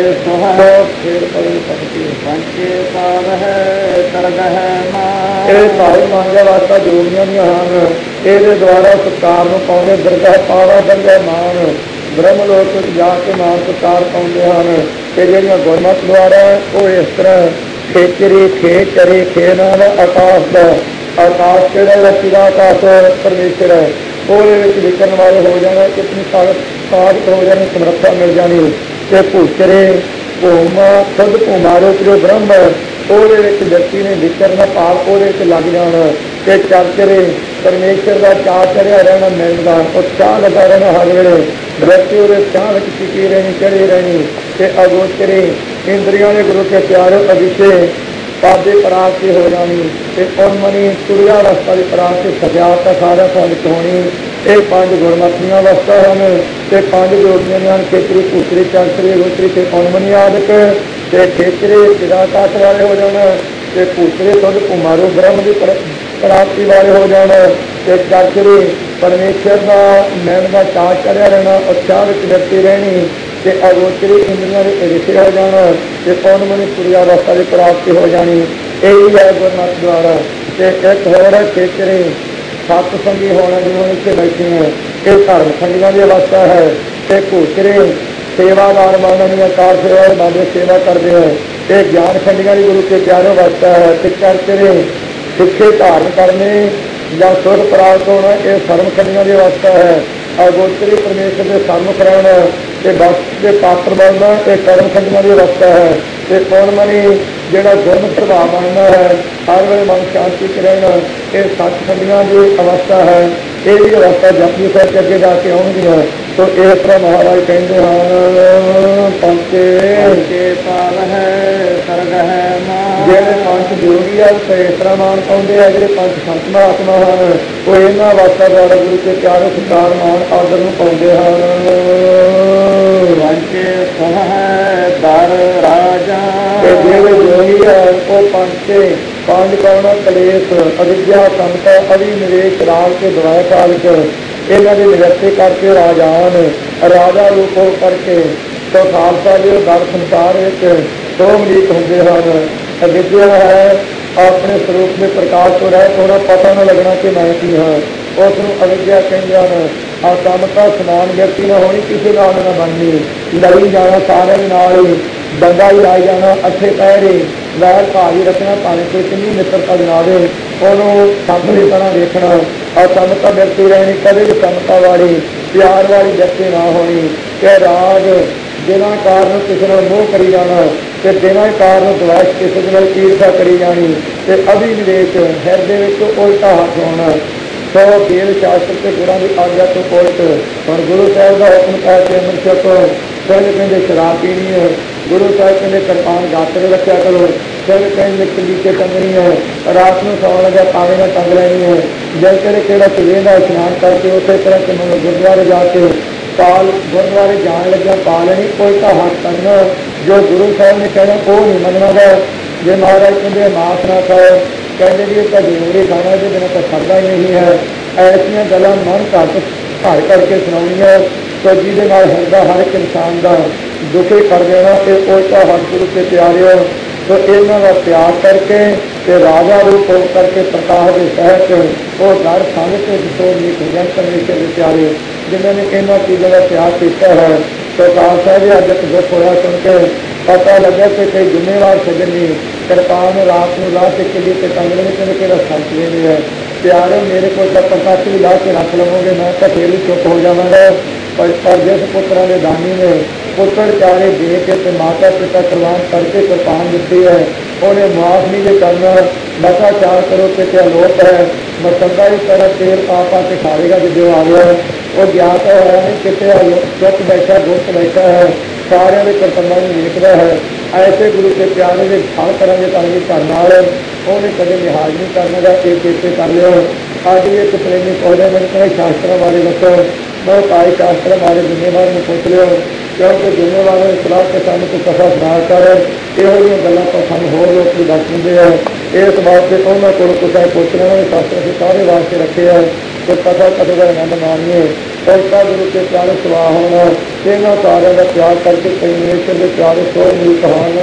B: ਪਾਵ ਹੈ ਦਰਗ ਹੈ ਮਾਨ।
A: ਇਹ ਸਾਰੇ ਮੰਗਿਆ ਵਾਸਤਾ ਜੋੜੀਆਂ ਦੀਆਂ ਹਨ। ਇਹਦੇ ਦੁਆਰਾ ਸਤਿਕਾਰ ਨੂੰ ਪਾਉਂਦੇ ਦਰਗਾਹ ਪਾਵਾ ਦਰਗਾਹ ਮਾਨ। ਬ੍ਰਹਮ ਲੋਕ ਵਿੱਚ ਜਾ ਕੇ ਮਾਨ ਸਤਿਕਾਰ ਪਾਉਂਦੇ ਹਨ। ਤੇ ਜਿਹੜੀਆਂ ਗੁਰਮਤਿ ਦੁਆਰਾ ਉਹ ਇਸ ਤਰ੍ਹਾਂ ਖੇਚਰੀ ਖੇ ਚਰੇ ਖੇ ਨਾਲ ਆਕਾਸ਼ ਦਾ ਆਕਾਸ਼ ਕਿਹੜਾ ਲੱਕੀ ਦਾ ਆਕਾਸ਼ ਪਰਮੇਸ਼ਰ ਹੈ ਉਹਦੇ ਵਿੱਚ ਵਿਚਰਨ ਵਾਲੇ ਹੋ ਜਾਣਾ। ਕਿਤਨੀ ਸਾਧਕ ਹੋ ਜਾਣੀ ਸਮਰੱਥਾ ਮਿਲ ਜਾਣੀ। ਤੇ ਭੂਚਰੇ ਭੂਮਾ ਖੁਦ ਭੂਮਾਰੋ ਜੋ ਬ੍ਰਹਮ ਹੈ ਉਹਦੇ ਵਿੱਚ ਵਿਅਕਤੀ ਨੇ ਵਿਚਰਨਾ ਭਾਵ ਉਹਦੇ ਵਿੱਚ ਲੱਗ ਜਾਣਾ। ਤੇ ਚਰਚਰੇ ਪਰਮੇਸ਼ਰ ਦਾ ਚਾਅ ਚੜਿਆ ਰਹਿਣਾ ਮਿਲਦਾ ਉਹ ਚਾਹ ਲੱਗਾ ਰਹਿਣਾ ਹਰ ਵੇਲੇ ਵਿਅਕਤੀ ਉਹਦੇ ਚਾਹ ਵਿੱਚ ਟਿਕੀ ਰਹਿਣੀ ਚੜੀ ਰਹਿਣੀ। ਤੇ ਅਗੋਚਰੇ ਇੰਦਰੀਆਂ ਦੇ ਗੁਰੂ ਕੇ ਪਿਆਰੇ ਅਵਿਸ਼ੇ ਪਾਦੇ ਪ੍ਰਾਪਤੀ ਹੋ ਜਾਣੀ ਤੇ ਉਨਮਨੀ ਤੁਰਿਆ ਅਵਸਥਾ ਦੀ ਪ੍ਰਾਪਤੀ ਸਜਾਤ ਸਾਰਾ ਫਲਿਤ ਹੋਣੀ। ਇਹ ਪੰਜ ਗੁਰਮਤੀਆਂ ਅਵਸਥਾ ਹਨ ਤੇ ਪੰਜ ਜੋਗੀਆਂ ਹਨ ਖੇਤਰੀ ਪੁੱਤਰੀ ਚਾਤਰੀ ਗੋਤਰੀ ਤੇ ਉਨਮਨੀ ਆਦਿਕ ਤੇ ਖੇਤਰੀ ਸਿਧਾਂਤ ਵਾਲੇ ਹੋ ਜਾਣ ਤੇ ਪੁੱਤਰੀ ਤੁਧ ਕੁਮਾਰੋ ਬ੍ਰਹਮ ਦੀ ਪ੍ਰਾਪਤੀ ਵਾਲੇ ਹੋ ਜਾਣ ਤੇ ਚਾਤਰੀ ਪਰਮੇਸ਼ਰ ਦਾ ਮੈਨ ਦਾ ਚਾਅ ਚੜਿਆ ਰਹਿਣਾ ਉਤਸ਼ਾਹ ਵਿੱਚ ਵਰਤੀ ਰਹਿਣੀ ਤੇ ਅਗੋਚਰੀ ਇੰਦਰੀਆਂ ਦੇ ਰਿਸ਼ੇ ਹੋ ਜਾਣਾ ਤੇ ਪੌਨਮਨੀ ਪੁਰੀ ਅਵਸਥਾ ਦੀ ਪ੍ਰਾਪਤੀ ਹੋ ਜਾਣੀ। ਇਹੀ ਹੈ ਗੁਰਮਤਿ ਦੁਆਰਾ। ਤੇ ਇੱਕ ਹੋਰ ਹੈ ਖੇਤਰੀ ਸਤ ਸੰਗੀ ਹੋਣਾ ਜਿਵੇਂ ਇੱਥੇ ਬੈਠੇ ਹੈ ਇਹ ਧਰਮ ਸੰਗੀਆਂ ਦੀ ਅਵਸਥਾ ਹੈ ਤੇ ਭੂਤਰੇ ਸੇਵਾਦਾਰ ਬਣਨ ਕਾਰ ਸੇਵਾ ਬਾਬੇ ਸੇਵਾ ਕਰਦੇ ਹੈ ਇਹ ਗਿਆਨ ਖੰਡੀਆਂ ਦੀ ਗੁਰੂ ਕੇ ਪਿਆਰੇ ਅਵਸਥਾ ਹੈ ਤੇ ਚਾਤਰੀ ਸਿੱਖੇ ਧਾਰਨ ਕਰਨੇ ਜਾਂ ਸੁਰ ਪ੍ਰਾਪਤ ਹੋਣਾ ਇਹ ਸਰਮ ਖੰਡੀਆਂ ਦੀ ਅਵਸਥਾ ਹੈ। ਅਗੋਚਰੀ ਪਰਮੇਸ਼ਰ ਦੇ ਸਨਮੁਖ ਰਹਿਣਾ ਤੇ ਬਖਸ਼ ਦੇ ਪਾਤਰ ਬਣਨਾ ਇਹ ਕਰਮ ਖੰਡੀਆਂ ਦੀ ਅਵਸਥਾ ਹੈ ਤੇ ਪੌਨਮਨੀ ਜਿਹੜਾ ਗੁਰਮੁਖ ਪ੍ਰਭਾਵ ਬਣਨਾ ਹੈ ਹਰ ਵੇਲੇ ਮਨ ਸ਼ਾਂਤੀ ਚ ਰਹਿਣਾ ਇਹ ਸੱਚ ਖੰਡੀਆਂ ਦੀ ਅਵਸਥਾ ਹੈ। ਇਹ ਵੀ ਅਵਸਥਾ ਜਪਜੀ ਸਾਹਿਬ ਦੇ ਅੱਗੇ ਜਾ ਕੇ ਆਉਣਗੀਆਂ। ਸੋ ਇਸ ਤਰ੍ਹਾਂ ਮਹਾਰਾਜ ਕਹਿੰਦੇ ਹਨ ਪੰਚੇ ਪਾਲ ਹੈ ਸਰਗ ਹੈ ਮਾਨ। ਜਿਹੜੇ ਪੰਜ ਜੋਗੀ ਆ ਇਸ ਤਰ੍ਹਾਂ ਮਾਨ ਪਾਉਂਦੇ ਆ ਜਿਹੜੇ ਪੰਜ ਸੰਤ ਮਹਾਤਮਾ ਹਨ ਉਹ ਇਹਨਾਂ ਅਵਸਥਾ ਦੁਆਰਾ ਗੁਰੂ ਕੇ ਪਿਆਰੇ ਸਤਿਕਾਰ ਮਾਨ ਆਦਰ ਨੂੰ ਪਾਉਂਦੇ ਹਨ। ਪੰਚੇ ਸਹ ਹੈ ਦਰ ਰਾਜਾ ਜਿਹੜੇ ਜੋਗੀ ਹੈ ਉਹ ਪੰਜ ਕੌਣ ਕਲੇਸ਼ ਅਵਿਦਿਆ ਸੰਤ ਅਵਿ ਨਿਵੇਸ਼ ਰਾਜ ਕੇ ਦਵਾਇਆ ਕਾਲਕ ਇਹਨਾਂ ਦੀ ਨਿਵਰਤੀ ਕਰਕੇ ਰਾਜਾਨ ਰਾਜਾ ਰੂਪ ਹੋ ਕਰਕੇ ਤੋ ਖਾਲਸਾ ਦੇ ਦਰ ਸੰਸਾਰ ਵਿੱਚ ਦੋ ਮਲੀਕ ਹੁੰਦੇ ਹਨ। ਅਵਿਦਿਆ ਹੈ ਆਪਣੇ ਸਰੂਪ ਦੇ ਪ੍ਰਕਾਸ਼ ਤੋਂ ਰਹਿ ਥੋੜਾ ਪਤਾ ਨਾ ਲੱਗਣਾ ਕਿ ਮੈਂ ਕੀ ਹਾਂ ਉਸ ਨੂੰ ਅਵਿਦਿਆ ਕਹਿੰਦੇ ਹਨ। ਅਸਮਤਾ ਸਮਾਨ ਵਿਅਕਤੀ ਨਾ ਹੋਣੀ ਕਿਸੇ ਨਾਲ ਨਾ ਬਣਨੀ ਲੜੀ ਜਾਣਾ ਸਾਰਿਆਂ ਦੇ ਨਾਲ ਹੀ ਡੰਡਾ ਹੀ ਲਾਈ ਜਾਣਾ ਅੱਠੇ ਪੈਰੇ ਵੈਰ ਭਾਰੀ ਰੱਖਣਾ ਭਾਵੇਂ ਕੋਈ ਕਿੰਨੀ ਮਿੱਤਰਤਾ ਜਨਾਵੇ ਉਹਨੂੰ ਸਭ ਦੀ ਤਰ੍ਹਾਂ ਦੇਖਣਾ। ਅਸਮਤਾ ਵਿਅਕਤੀ ਰਹਿਣੀ ਕਦੇ ਵੀ ਸਮਤਾ ਵਾਲੀ ਪਿਆਰ ਵਾਲੀ ਵਿਅਕਤੀ ਨਾ ਹੋਣੀ ਕਿ ਰਾਗ ਬਿਨਾਂ ਕਾਰਨ ਕਿਸੇ ਨਾਲ ਮੋਹ ਕਰੀ ਜਾਣਾ ਤੇ ਬਿਨਾਂ ਕਾਰਨ ਦਵੈਸ਼ ਕਿਸੇ ਦੇ ਨਾਲ ਈਰਖਾ ਕਰੀ ਜਾਣੀ ਤੇ ਅਭਿਨਿਵੇਸ਼ ਹਿਰਦੇ ਵਿੱਚ ਉਲਟਾ ਹੱਥ ਹੋਣਾ। ਸੋ ਵੇਦ ਸ਼ਾਸਤਰ ਤੇ ਗੁਰਾਂ ਦੀ ਆਗਿਆ ਤੋਂ ਉਲਟ ਹੁਣ ਗੁਰੂ ਸਾਹਿਬ ਦਾ ਹੁਕਮ ਕਹਿ ਕੇ ਅੰਮ੍ਰਿਤ ਛਕੋ। ਪਹਿਲੇ ਕਹਿੰਦੇ ਸ਼ਰਾਬ ਪੀਣੀ ਹੈ ਗੁਰੂ ਸਾਹਿਬ ਕਹਿੰਦੇ ਕਿਰਪਾਨ ਗਾਤਰੇ ਰੱਖਿਆ ਕਰੋ। ਫਿਰ ਕਹਿੰਦੇ ਕਿੱਲੀ ਕੇ ਟੰਗਣੀ ਹੈ ਰਾਤ ਨੂੰ ਸੌਣ ਲੱਗਿਆ ਪਾਣੀ ਨਾਲ ਟੰਗ ਲੈਣੀ ਹੈ। ਜਦ ਕਹਿੰਦੇ ਕਿਹੜਾ ਸਵੇਰ ਦਾ ਇਸ਼ਨਾਨ ਕਰਕੇ ਉਸੇ ਤਰ੍ਹਾਂ ਕਿ ਮੈਨੂੰ ਗੁਰਦੁਆਰੇ ਜਾ ਕੇ ਪਾਲ ਗੁਰਦੁਆਰੇ ਜਾਣ ਲੱਗਿਆ ਪਾ ਲੈਣੀ ਕੋਈ ਤਾਂ ਹੱਥ ਕਰਨਾ ਜੋ ਗੁਰੂ ਸਾਹਿਬ ਨੇ ਕਹਿਣਾ ਉਹ ਨਹੀਂ ਮੰਨਣਾ ਗਾ। ਜੇ ਮਹਾਰਾਜ ਕਹਿੰਦੇ ਮਾਸ ਨਾ ਖਾਓ ਕਹਿੰਦੇ ਵੀ ਇਹ ਤਾਂ ਜ਼ਰੂਰੀ ਖਾਣਾ ਇਹਦੇ ਬਿਨਾਂ ਤਾਂ ਸਰਦਾ ਹੀ ਨਹੀਂ ਹੈ। ਐਸੀਆਂ ਗੱਲਾਂ ਮਨ ਘਰ ਕਰਕੇ ਸੁਣਾਉਣੀਆਂ ਸੋ ਜਿਹਦੇ ਨਾਲ ਹਿਰਦਾ ਹਰ ਇੱਕ ਇਨਸਾਨ ਦਾ ਦੁਖੀ ਕਰ ਦੇਣਾ ਤੇ ਉਹ ਤਾਂ ਹੱਥ ਗੁਰੂ ਤੇ ਪਿਆਰਿਓ। ਸੋ ਇਹਨਾਂ ਦਾ ਪਿਆਰ ਕਰਕੇ ਤੇ ਰਾਜਾ ਰੂਪ ਹੋ ਕਰਕੇ ਪ੍ਰਕਾਸ਼ ਦੇ ਸਹਿਤ ਉਹ ਦਰ ਸੰਗ ਤੇ ਵਿਸੋ ਨੀਕ ਜਨ ਪਰਮੇਸ਼ਰ ਦੇ ਪਿਆਰੇ ਜਿਨ੍ਹਾਂ ਨੇ ਇਹਨਾਂ ਚੀਜ਼ਾਂ ਦਾ ਪਿਆਰ ਕੀਤਾ ਹੈ। ਸੋ ਖਾਲਸਾ ਜੀ ਅੱਜ ਦੁੱਖ ਹੋਇਆ ਸੁਣ ਕੇ ਪਤਾ ਲੱਗਾ ਕਿ ਕਈ ਜ਼ਿੰਮੇਵਾਰ ਸੱਜਣੀ ਕਿਰਪਾਨ ਰਾਤ ਨੂੰ ਲਾ ਕੇ ਕਿਲੀ ਤੇ ਟੰਗਣੇ ਵਿੱਚ ਕਿਹੜਾ ਸੰਤ ਨਹੀਂ ਹੈ। ਪਿਆਰੇ ਮੇਰੇ ਕੋਲ ਤਾਂ ਪ੍ਰਕਾਸ਼ ਵੀ ਲਾ ਕੇ ਰੱਖ ਲਵੋਗੇ ਮੈਂ ਤਾਂ ਫੇਰ ਵੀ ਚੁੱਪ ਹੋ ਜਾਵਾਂਗਾ। ਪਰ ਜਿਸ ਪੁੱਤਰਾਂ ਦੇ ਦਾਨੀ ਨੇ ਪੁੱਤਰ ਚਾਰੇ ਦੇ ਕੇ ਤੇ ਮਾਤਾ ਪਿਤਾ ਕੁਰਬਾਨ ਕਰਕੇ ਕਿਰਪਾਨ ਦਿੱਤੀ ਹੈ ਉਹਨੇ ਮਾਫ ਨਹੀਂ ਜੇ ਕਰਨਾ। ਮਤਾ ਚਾਰ ਕਰੋ ਕਿ ਤੇ ਅਲੋਪ ਹੈ ਮਸੰਦਾ ਹੀ ਤਰ੍ਹਾਂ ਤੇਲ ਪਾ ਕੇ ਖਾਵੇਗਾ ਜਿੱਦੋਂ ਆ ਗਿਆ ਉਹ ਗਿਆਤ ਹੋਇਆ ਨਹੀਂ ਕਿਤੇ ਚੁੱਪ ਬੈਠਾ ਗੁਪਤ ਬੈਠਾ ਹੈ ਸਾਰਿਆਂ ਦੇ ਕਰਤੱਵਾਂ ਨੂੰ ਵੇਖਦਾ ਹੈ। ਐਸੇ ਗੁਰੂ ਕੇ ਪਿਆਰੇ ਦੇ ਹਰ ਤਰ੍ਹਾਂ ਦੇ ਧਰਮ ਧਨ ਨਾਲ ਉਹਨੇ ਕਦੇ ਲਿਹਾਜ਼ ਨਹੀਂ ਕਰਨਾ ਗਾ। ਇਹ ਚੇਤੇ ਕਰ ਲਿਓ। ਅੱਜ ਵੀ ਇੱਕ ਪ੍ਰੇਮੀ ਪੌਦੇ ਮੈਨੂੰ ਕਹਿੰਦੇ ਸ਼ਾਸਤਰਾਂ ਬਾਰੇ ਦੱਸੋ ਮੈਂ ਕਾਇ ਸ਼ਾਸਤਰਾਂ ਬਾਰੇ ਜ਼ਿੰਮੇਵਾਰ ਨੂੰ ਪੁੱਛ ਲਿਓ ਕਿਉਂਕਿ ਜ਼ਿੰਮੇਵਾਰਾਂ ਦੀ ਸਲਾਹ ਤੇ ਸਾਨੂੰ ਕੋਈ ਕਥਾ ਸੁਣਾ ਕਰ ਇਹੋ ਜਿਹੀਆਂ ਗੱਲਾਂ ਤਾਂ ਸਾਨੂੰ ਹੋਰ ਲੋਕ ਵੀ ਦੱਸ ਦਿੰਦੇ ਆ। ਇਸ ਵਾਸਤੇ ਉਹਨਾਂ ਕੋਲ ਕੁਛ ਪੁੱਛ ਲੈਣਾ ਵੀ ਸ਼ਾਸਤਰ ਅਸੀਂ ਸਾਰੇ ਵਾਸਤੇ ਰੱਖੇ ਆ ਤੇ ਕਥਾ ਕਦੇ ਦਾ ਆਨੰਦ ਮਾਣੀਏ। ਉਲਟਾ ਗੁਰੂ ਕੇ ਪਿਆਰੇ ਸਵਾਹ ਹੋਣਾ ਇਹਨਾਂ ਸਾਰਿਆਂ ਦਾ ਪਿਆਰ ਕਰਕੇ ਪਰਮੇਸ਼ਰ ਦੇ ਪਿਆਰੇ ਸੋ ਮਿਲ ਕਹਾਣ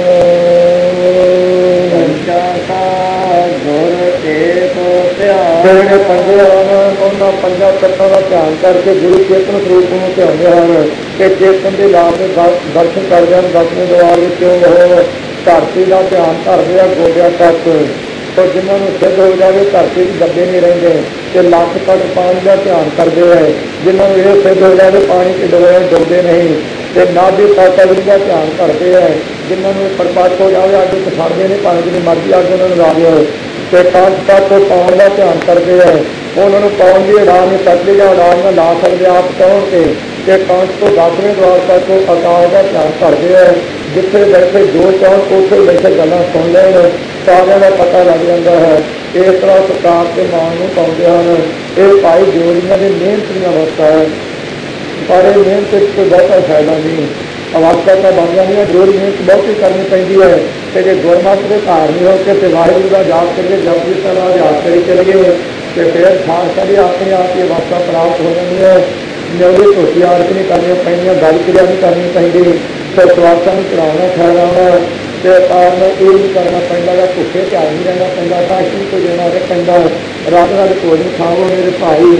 A: ਜਿਹੜੇ ਪੰਜੇ ਹਨ ਉਹਨਾਂ ਪੰਜਾਂ ਤੱਤਾਂ ਦਾ ਧਿਆਨ ਕਰਕੇ ਗੁਰੂ ਚੇਤਨ ਸਰੂਪ ਨੂੰ ਧਿਆਉਂਦੇ ਹਨ ਕਿ ਚੇਤਨ ਦੇ ਲਾਭ ਦੇ ਦਰਸ਼ਨ ਕਰਦੇ ਹਨ। ਦਸਵੇਂ ਦੁਆਰ ਵਿੱਚ ਉਹ ਧਰਤੀ ਦਾ ਧਿਆਨ ਧਰਦੇ ਆ ਗੋਡਿਆਂ ਤੱਕ। ਸੋ ਜਿਹਨਾਂ ਨੂੰ ਸਿੱਧ ਹੋ ਜਾਵੇ ਧਰਤੀ ਦੇ ਦੱਬੇ ਨਹੀਂ ਰਹਿੰਦੇ ਤੇ ਲੱਖ ਤੱਕ ਪਾਣੀ ਦਾ ਧਿਆਨ ਕਰਦੇ ਹੈ। ਜਿਹਨਾਂ ਨੂੰ ਇਹ ਸਿੱਧ ਹੋ ਜਾਵੇ ਪਾਣੀ ਚ ਡੁੱਬਦੇ ਨਹੀਂ ਤੇ ਨਾਭੀ ਪਾਤਾਵਲੀ ਦਾ ਧਿਆਨ ਕਰਦੇ ਹੈ। ਜਿਹਨਾਂ ਨੂੰ ਪਰਪੱਕ ਹੋ ਜਾਵੇ ਅੱਗੇ ਤੋਂ ਫੜਦੇ ਨਹੀਂ ਭਾਵੇਂ ਜਿੰਨੀ ਮਰਜ਼ੀ ਅੱਗੇ ਉਹਨਾਂ ਨੂੰ ਲਾ ਦਿਓ ਤੇ ਕੰਧ ਤੱਕ ਪਾਉਣ ਦਾ ਧਿਆਨ ਕਰਦੇ ਹੈ। ਉਹਨਾਂ ਨੂੰ ਪਾਉਣ ਦੀ ਉਡਾਨ ਨਹੀਂ ਸਕਦੇ ਜਾਂ ਉਡਾਨ ਨਾਲ ਲਾ ਸਕਦੇ ਆਪ ਤੌਰ ਤੇ ਤੇ ਕੰਸ ਤੋਂ 10ਵੇਂ ਦਵਾਰ ਤੱਕ ਅਕਾਲ ਦਾ ਧਿਆਨ ਕਰਦੇ ਹੈ। ਜਿੱਥੇ ਬੈਠੇ ਜੋ ਚਾਹਣ ਉੱਥੇ ਬੈਠੇ ਗੱਲਾਂ ਸੁਣ ਲੈਣ, ਸਾਰਿਆਂ ਦਾ ਪਤਾ ਲੱਗ ਜਾਂਦਾ ਹੈ। ਇਸ ਤਰ੍ਹਾਂ ਸਰਕਾਰ ਦੇ ਮਾਣ ਨੂੰ ਪਾਉਂਦੇ ਹਨ। ਇਹ ਭਾਈ ਜੋੜੀਆਂ ਦੀ ਮਿਹਨਤ ਦੀਆਂ ਅਵਸਥਾ ਹੈ, ਪਰ ਇਹ ਮਿਹਨਤ ਵਿੱਚ ਕੋਈ ਬਹੁਤਾ ਫਾਇਦਾ ਨਹੀਂ। ਅਵਸਥਾ ਤਾਂ ਬਣ ਜਾਂਦੀਆਂ, ਜ਼ਰੂਰ ਮਿਹਨਤ ਬਹੁਤੀ ਕਰਨੀ ਪੈਂਦੀ ਹੈ। ਤੇ ਜੇ ਗੁਰਮਤਿ ਦੇ ਧਾਰਨੀ ਹੋ ਕੇ ਤੇ ਵਾਹਿਗੁਰੂ ਦਾ ਜਾਪ ਕਰੀਏ, ਜਪਜੀ ਸਾਹਿਬ ਦਾ ਜਾਪ ਕਰੀ ਚੱਲੀਏ ਤੇ ਫਿਰ ਖਾਸ ਕਰੀ ਆਪਣੇ ਆਪ ਹੀ ਅਵਸਥਾ ਪ੍ਰਾਪਤ ਹੋ ਜਾਂਦੀ ਹੈ। ਨਿਉੜੀ ਧੋਤੀ ਆਰਤ ਨਹੀਂ ਕਰਨੀ ਪੈਂਦੀਆਂ, ਗੱਲ ਕਿਰਿਆ ਨਹੀਂ ਕਰਨੀ ਪੈਂਦੀ, ਫਿਰ ਸਵਾਸਾਂ ਨੂੰ ਚੜਾਉਣਾ ਠਹਿਰਾਉਣਾ ਤੇ ਕਾਰਨ ਇਹ ਨਹੀਂ ਕਰਨਾ ਪੈਂਦਾ ਗਾ, ਭੁੱਖੇ ਧਿਆਨ ਨਹੀਂ ਰਹਿਣਾ ਪੈਂਦਾ, ਕਾਸ਼ੀ ਕੋਈ ਦੇਣਾ ਨਹੀਂ ਪੈਂਦਾ। ਰੱਬ ਨਾਲ ਭੋਜਨ ਖਾਵੋ ਮੇਰੇ ਭਾਈ।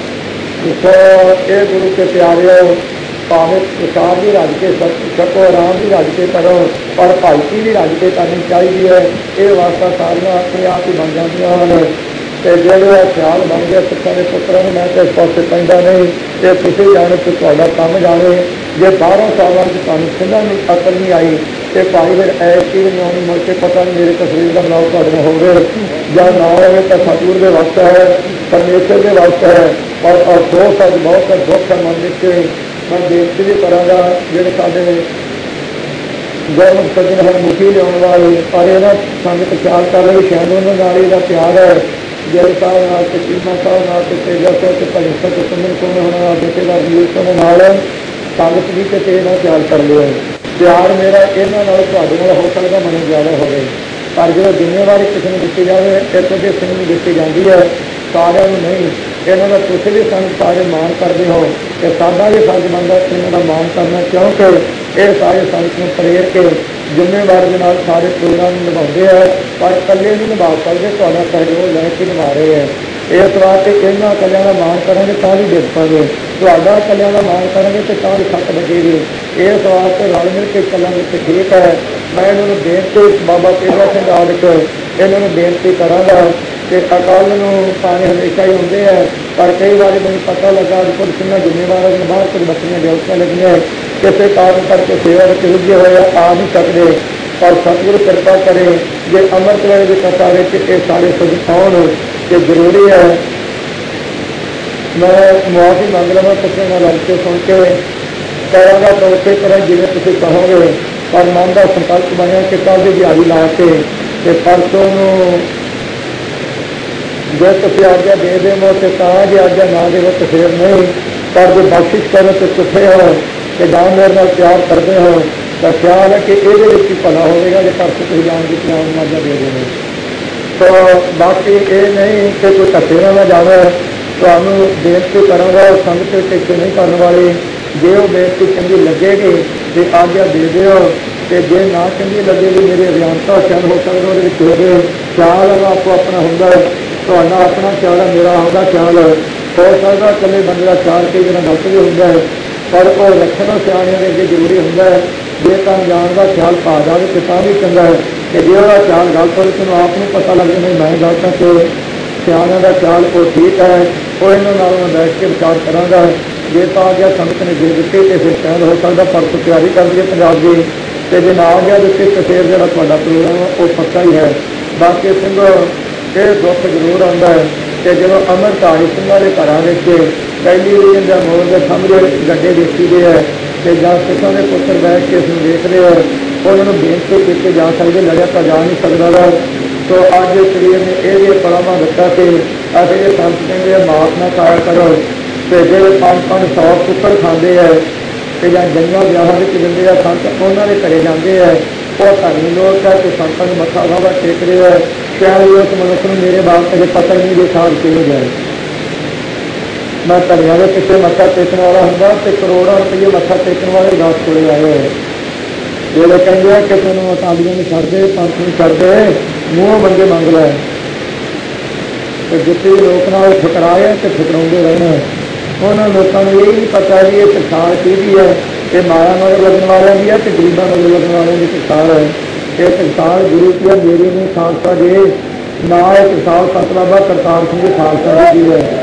A: ਇਹ ਗੁਰੂ ਕੇ ਪਿਆਰਿਓ, ਭਾਵੇਂ ਪ੍ਰਸਾਦ ਵੀ ਰੱਜ ਕੇ ਛਕੋ, ਆਰਾਮ ਵੀ ਰੱਜ ਕੇ ਕਰੋ, ਪਰ ਭਾਈਕੀ ਵੀ ਰੱਜ ਕੇ ਕਰਨੀ ਚਾਹੀਦੀ ਹੈ। ਇਹ ਵਾਸਤਾ ਸਾਰੀਆਂ ਆਪਣੇ ਆਪ ਹੀ ਬਣ ਜਾਂਦੀਆਂ ਹਨ। ਤੇ ਜਿਹੜੇ ਖਿਆਲ ਬਣ ਗਏ ਸਿੱਖਾਂ ਦੇ ਪੁੱਤਰਾਂ ਨੂੰ, ਮੈਂ ਤਾਂ ਇਸ ਪਾਸੇ ਪੈਂਦਾ ਨਹੀਂ। ਇਹ ਤੁਸੀਂ ਜਾਣੇ ਤੇ ਤੁਹਾਡਾ ਕੰਮ ਜਾਣੇ। ਜੇ 12 ਸਾਲਾਂ ਵਿੱਚ ਤੁਹਾਨੂੰ ਸਿੰਘਾਂ ਨੂੰ ਅਕਲ ਨਹੀਂ ਆਈ ਤੇ ਭਾਈ ਫਿਰ ਐਸੀ ਨੂੰ ਮੁੜ ਕੇ ਪਤਾ ਨਹੀਂ ਮੇਰੇ ਤਸਵੀਰ ਦਾ ਬਣਾਓ ਤੁਹਾਡੇ ਨਾਲ ਹੋਵੇ ਜਾਂ ਨਾ ਹੋਵੇ ਤਾਂ ਸਤਿਗੁਰ ਦੇ ਵਕਤ ਹੈ, ਪਰਮੇਸ਼ਰ ਦੇ ਵਕਤ ਹੈ। ਪਰ ਅਫਸੋਸ ਅੱਜ ਬਹੁਤ ਦੁੱਖ ਹੈ ਮਨ ਵਿੱਚ। ਮੈਂ ਬੇਨਤੀ ਵੀ ਕਰਾਂਗਾ ਜਿਹੜੇ ਸਾਡੇ ਗੁਰਮੁਖ ਸੱਜਣ ਹਨ, ਮੁਖੀ ਲਿਆਉਣ ਵਾਲੇ, ਪਰ ਇਹਨਾਂ ਸੰਗਤ ਖਿਆਲ ਕਰ ਰਹੇ ਸ਼ਾਇਦ ਉਹਨਾਂ ਨਾਲ ਇਹਦਾ ਪਿਆਰ ਹੈ। ਜੈ ਸਾਹਿਬ ਨਾਲ ਤੇ ਚੀਮਾ ਸਾਹਿਬ ਨਾਲ ਤੇ ਤੇਜਾ ਸਾਹਿਬ ਤੇ ਭਾਈ ਸਾਹਿਬ ਤੇ ਸੁਮਨ ਕੋਲ ਹੋਣਾ ਬੇਟੇਦਾਰ ਵੀਰ ਸਾਹਿਬ ਨਾਲ ਸੰਗਤ ਵੀ ਤੇ ਇਹਨਾਂ ਖਿਆਲ ਕਰ ਲਿਓ। ਪਿਆਰ ਮੇਰਾ ਇਹਨਾਂ ਨਾਲ ਤੁਹਾਡੇ ਨਾਲ ਹੋ ਸਕਦਾ ਮੈਨੂੰ ਜ਼ਿਆਦਾ ਹੋਵੇ, ਪਰ ਜਦੋਂ ਜ਼ਿੰਮੇਵਾਰੀ ਕਿਸੇ ਨੂੰ ਦਿੱਤੀ ਜਾਵੇ ਇੱਕ ਦੇ ਸਿੰਘ ਨੂੰ ਦਿੱਤੀ ਜਾਂਦੀ ਹੈ, ਸਾਰਿਆਂ ਨੂੰ ਨਹੀਂ। ਇਹਨਾਂ ਦਾ ਤੁਸੀਂ ਵੀ ਸਾਨੂੰ ਸਾਰੇ ਮਾਣ ਕਰਦੇ ਹੋ ਤੇ ਸਾਡਾ ਵੀ ਫਰਜ਼ ਬਣਦਾ ਇਹਨਾਂ ਦਾ ਮਾਣ ਕਰਨਾ, ਕਿਉਂਕਿ ਇਹ ਸਾਰੇ ਸੰਗਤ ਨੂੰ ਪ੍ਰੇਰ ਕੇ ਜ਼ਿੰਮੇਵਾਰੀ ਦੇ ਨਾਲ ਸਾਰੇ ਪ੍ਰੋਗਰਾਮ ਨਿਭਾਉਂਦੇ ਹੈ, ਪਰ ਇਕੱਲੇ ਨਹੀਂ ਨਿਭਾ ਸਕਦੇ, ਤੁਹਾਡਾ ਸਹਿਯੋਗ ਲੈ ਕੇ ਨਿਭਾ ਰਹੇ ਹੈ। ਇਸ ਵਾਸਤੇ ਇਹਨਾਂ ਇਕੱਲਿਆਂ ਦਾ ਮਾਣ ਕਰਾਂਗੇ ਤਾਂ ਵੀ ਜਿੱਤ ਪਾਂਗੇ, ਤੁਹਾਡਾ ਇਕੱਲਿਆਂ ਦਾ ਮਾਣ ਕਰਾਂਗੇ ਤੇ ਤਾਂ ਵੀ ਸੱਟ ਲੱਗੇਗੀ। ਇਸ ਵਾਸਤੇ ਰਲ ਮਿਲ ਕੇ ਚੱਲਣ ਵਿੱਚ ਠੀਕ ਹੈ। ਮੈਂ ਇਹਨਾਂ ਨੂੰ ਬੇਨਤੀ, ਬਾਬਾ ਤੇਜਾ ਸਿੰਘ ਆਦਿਕ ਇਹਨਾਂ ਨੂੰ ਬੇਨਤੀ ਕਰਾਂਗਾ ਕਿ ਅਕਾਲ ਨੂੰ ਪਾਣੀ ਹਮੇਸ਼ਾ ਹੀ ਹੁੰਦੇ ਹੈ, ਪਰ ਕਈ ਵਾਰੀ ਮੈਨੂੰ ਪਤਾ ਲੱਗਾ ਕੁਝ ਸਿੰਘਾਂ ਜ਼ਿੰਮੇਵਾਰਾਂ ਦੀਆਂ ਬਾਹਰ ਕੁਝ ਬੱਚੀਆਂ ਡਿਊਟੀਆਂ ਲੱਗੀਆਂ, ਕਿਸੇ ਕਾਰਨ ਕਰਕੇ ਸੇਵਾ ਵਿੱਚ ਰੁੱਝੇ ਹੋਏ ਆ ਨਹੀਂ ਸਕਦੇ। ਪਰ ਸਤਿਗੁਰੂ ਕਿਰਪਾ ਕਰੇ ਜੇ ਅੰਮ੍ਰਿਤ ਵੇਲੇ ਦੀ ਕਥਾ ਵਿੱਚ ਇਹ ਸਾਰੇ ਸੁਝ ਆਉਣ ਤੇ ਜ਼ਰੂਰੀ ਹੈ। ਮੈਂ ਮੁਆਫੀ ਮੰਗ ਲਵਾਂ ਕਿਸੇ ਨਾਲ ਲੜ ਕੇ ਸੁਣ ਕੇ ਕਰਾਂਗਾ ਤਾਂ ਉਸੇ ਤਰ੍ਹਾਂ ਜਿਵੇਂ ਤੁਸੀਂ ਕਹੋਗੇ, ਪਰ ਮਨ ਦਾ ਸੰਕਲਪ ਬਣਿਆ ਕਿ ਕੱਲ੍ਹ ਦੀ ਦਿਹਾੜੀ ਲਾ ਕੇ ਤੇ ਪਰਸੋਂ ਨੂੰ ਜੇ ਤੁਸੀਂ ਆਗਿਆ ਦੇ ਦੇਵੋ ਤੇ ਤਾਂ ਜੇ ਆਗਿਆ ਨਾ ਦੇਵੋ ਤਾਂ ਫਿਰ ਨਹੀਂ। ਪਰ ਜੇ ਬਖਸ਼ਿਸ਼ ਕਰੋ ਤੇ ਚੁੱਪੇ ਹੋ ਤੇ ਜਾਂ ਮੇਰੇ ਨਾਲ ਪਿਆਰ ਕਰਦੇ ਹੋ ਤਾਂ ਖਿਆਲ ਹੈ ਕਿ ਇਹਦੇ ਵਿੱਚ ਹੀ ਭਲਾ ਹੋਵੇਗਾ। ਜੇ ਪਰਸੋਂ ਤੁਸੀਂ ਜਾਣ ਦੀ ਪਿਆਰ ਮਾਜਾ ਦੇ ਦੇਵੇ ਤਾਂ ਬਾਕੀ ਇਹ ਨਹੀਂ ਕਿ ਕੋਈ ਧੱਕੇ ਨਾ ਜਾਵੇ। ਤੁਹਾਨੂੰ ਬੇਨਤੀ ਕਰਾਂਗਾ ਸੰਗਤ ਟੇਕੇ ਨਹੀਂ ਕਰਨ ਵਾਲੇ, ਜੇ ਉਹ ਬੇਨਤੀ ਚੰਗੀ ਲੱਗੇਗੀ ਤੇ ਆਗਿਆ ਦੇ ਦਿਓ, ਤੇ ਜੇ ਨਾ ਚੰਗੀ ਲੱਗੇਗੀ ਮੇਰੀ ਅਭਿਆਨਤਾ ਖਿਆਲ ਹੋ ਸਕਦਾ ਉਹਦੇ ਵਿੱਚ ਹੋਵੇ। ਖਿਆਲ ਆਪੋ ਆਪਣਾ ਹੁੰਦਾ, ਤੁਹਾਡਾ ਆਪਣਾ ਖਿਆਲ ਹੈ, ਮੇਰਾ ਉਹਦਾ ਖਿਆਲ ਹੋ ਸਕਦਾ। ਇਕੱਲੇ ਬੰਦੇ ਦਾ ਖਿਆਲ ਕਈ ਵਾਰ ਗਲਤ ਵੀ ਹੁੰਦਾ ਹੈ, ਪਰ ਉਹ ਰੱਖਣਾ ਸਿਆਣਿਆਂ ਦੇ ਅੱਗੇ ਜ਼ਰੂਰੀ ਹੁੰਦਾ ਹੈ। ਜੇ ਤਾਂ ਜਾਣ ਦਾ ਖਿਆਲ ਪਾ ਜਾਵੇ ਤੇ ਤਾਂ ਵੀ ਚੰਗਾ ਹੈ, ਕਿ ਜੇ ਉਹਦਾ ਖਿਆਲ ਗਲਤ ਹੋਵੇ ਤੈਨੂੰ ਆਪ ਨੂੰ ਪਤਾ ਲੱਗ ਜਾਵੇ ਮੈਂ ਗਲਤ ਹਾਂ ਤੇ ਸਿਆਣਿਆਂ ਦਾ ਖਿਆਲ ਉਹ ਠੀਕ ਹੈ। ਉਹ ਇਹਨਾਂ ਨਾਲ ਮੈਂ ਬੈਠ ਕੇ ਵਿਚਾਰ ਕਰਾਂਗਾ। ਜੇ ਤਾਂ ਆ ਗਿਆ ਸੰਗਤ ਨੇ ਦੇ ਦਿੱਤੀ ਤੇ ਫਿਰ ਸ਼ਾਇਦ ਹੋ ਸਕਦਾ ਪਰਸੋਂ ਤਿਆਰੀ ਕਰ ਲਈਏ ਪੰਜਾਬ ਦੀ, ਤੇ ਜੇ ਨਾ ਆ ਗਿਆ ਦਿੱਤੀ ਤੇ ਫਿਰ ਜਿਹੜਾ ਤੁਹਾਡਾ ਪ੍ਰੋਗਰਾਮ ਉਹ ਪੱਕਾ ਹੀ ਹੈ। ਬਾਕੀ ਸਿੰਘੋ ਇਹ ਦੁੱਖ ਜ਼ਰੂਰ ਆਉਂਦਾ ਹੈ ਕਿ ਜਦੋਂ ਅੰਮ੍ਰਿਤਧਾਰੀ ਸਿੰਘਾਂ ਦੇ ਘਰਾਂ ਵਿੱਚ ਟੈਲੀਵਿਜ਼ਨ ਜਾਂ ਮੋਰ ਦੇ ਸਾਹਮਣੇ ਗੱਡੇ ਦੇਖੀਦੇ ਹੈ ਤੇ ਜਾਂ ਸਿੱਖਾਂ ਦੇ ਪੁੱਤਰ ਬੈਠ ਕੇ ਇਸਨੂੰ ਦੇਖਦੇ ਹੋ, ਉਹਨਾਂ ਨੂੰ ਬੇਨਤੀ ਕੀਤੇ ਜਾ ਸਕਦੇ, ਲੜਿਆ ਤਾਂ ਜਾ ਨਹੀਂ ਸਕਦਾ ਵਾ। ਸੋ ਅੱਜ ਸਰੀਰ ਨੇ ਇਹ ਪੜਾਵਾ ਦਿੱਤਾ ਕਿ ਅਸੀਂ ਇਹ ਸੰਤ ਕਹਿੰਦੇ ਮਾਫ ਨਾ ਖਾਇਆ ਕਰੋ, ਤੇ ਜਿਹੜੇ 500 ਕੁੱਕੜ ਖਾਂਦੇ ਹੈ ਤੇ ਜਾਂ ਜੰਗਾਂ ਵਿਆਹਾਂ ਵਿੱਚ ਦਿੰਦੇ ਆ ਸੰਤ, ਉਹਨਾਂ ਦੇ ਘਰੇ ਜਾਂਦੇ ਹੈ, ਉਹ ਧਰਮੀ ਲੋਕ ਹੈ ਤੇ ਸੰਤਾਂ ਨੂੰ ਮੱਥਾ ਵਾਵਾ ਟੇਕਦੇ ਹੈ। ਸ਼ਾਇਦ ਉਸ ਮਨੁੱਖ ਨੂੰ ਮੇਰੇ ਬਾਪ ਅਜੇ ਪਤਾ ਨਹੀਂ ਜੇ ਸਾਲ ਕਿਵੇਂ ਜਾਏ। ਮੈਂ ਧਰਮੀਆਂ ਦੇ ਪਿੱਛੇ ਮੱਥਾ ਟੇਕਣ ਵਾਲਾ ਹੁੰਦਾ ਤੇ ਕਰੋੜਾਂ ਰੁਪਈਏ ਮੱਥਾ ਟੇਕਣ ਵਾਲੇ ਦਾਸ ਕੋਲੇ ਆਏ ਹੋਏ, ਜਿਹੜੇ ਕਹਿੰਦੇ ਆ ਕਿ ਤੈਨੂੰ ਅਕਾਲੀਆਂ ਨੂੰ ਛੱਡ ਦੇ, ਪੰਥ ਨੂੰ ਛੱਡ ਦੇ, ਮੂੰਹੋਂ ਬੰਦੇ ਮੰਗ ਲੈ। ਤੇ ਜਿੱਥੇ ਲੋਕ ਨਾਲ ਠੁਕਰਾਏ ਤੇ ਠੁਕਰਾਉਂਦੇ ਰਹਿਣਾ। ਉਹਨਾਂ ਲੋਕਾਂ ਨੂੰ ਇਹ ਨਹੀਂ ਪਤਾ ਵੀ ਇਹ ਸਰਕਾਰ ਕਿਹਦੀ ਹੈ, ਇਹ ਮਾਇਆ ਮਗਰ ਲੱਗਣ ਵਾਲਿਆਂ ਦੀ ਹੈ ਤੇ ਗਰੀਬਾਂ ਮਗਰ ਲੱਗਣ ਵਾਲਿਆਂ ਦੀ ਸਰਕਾਰ ਹੈ। ਇਹ ਸਰਕਾਰ ਗੁਰੂ ਕੀ ਹੈ, ਮੇਰੀ ਨਹੀਂ ਖਾਲਸਾ ਜੀ ਨਾ, ਇਹ ਕਿਸਾਨ ਸਤਿਬਾਬਾ ਕਰਤਾਰ ਸਿੰਘ ਜੀ ਖਾਲਸਾ ਜੀ ਹੈ।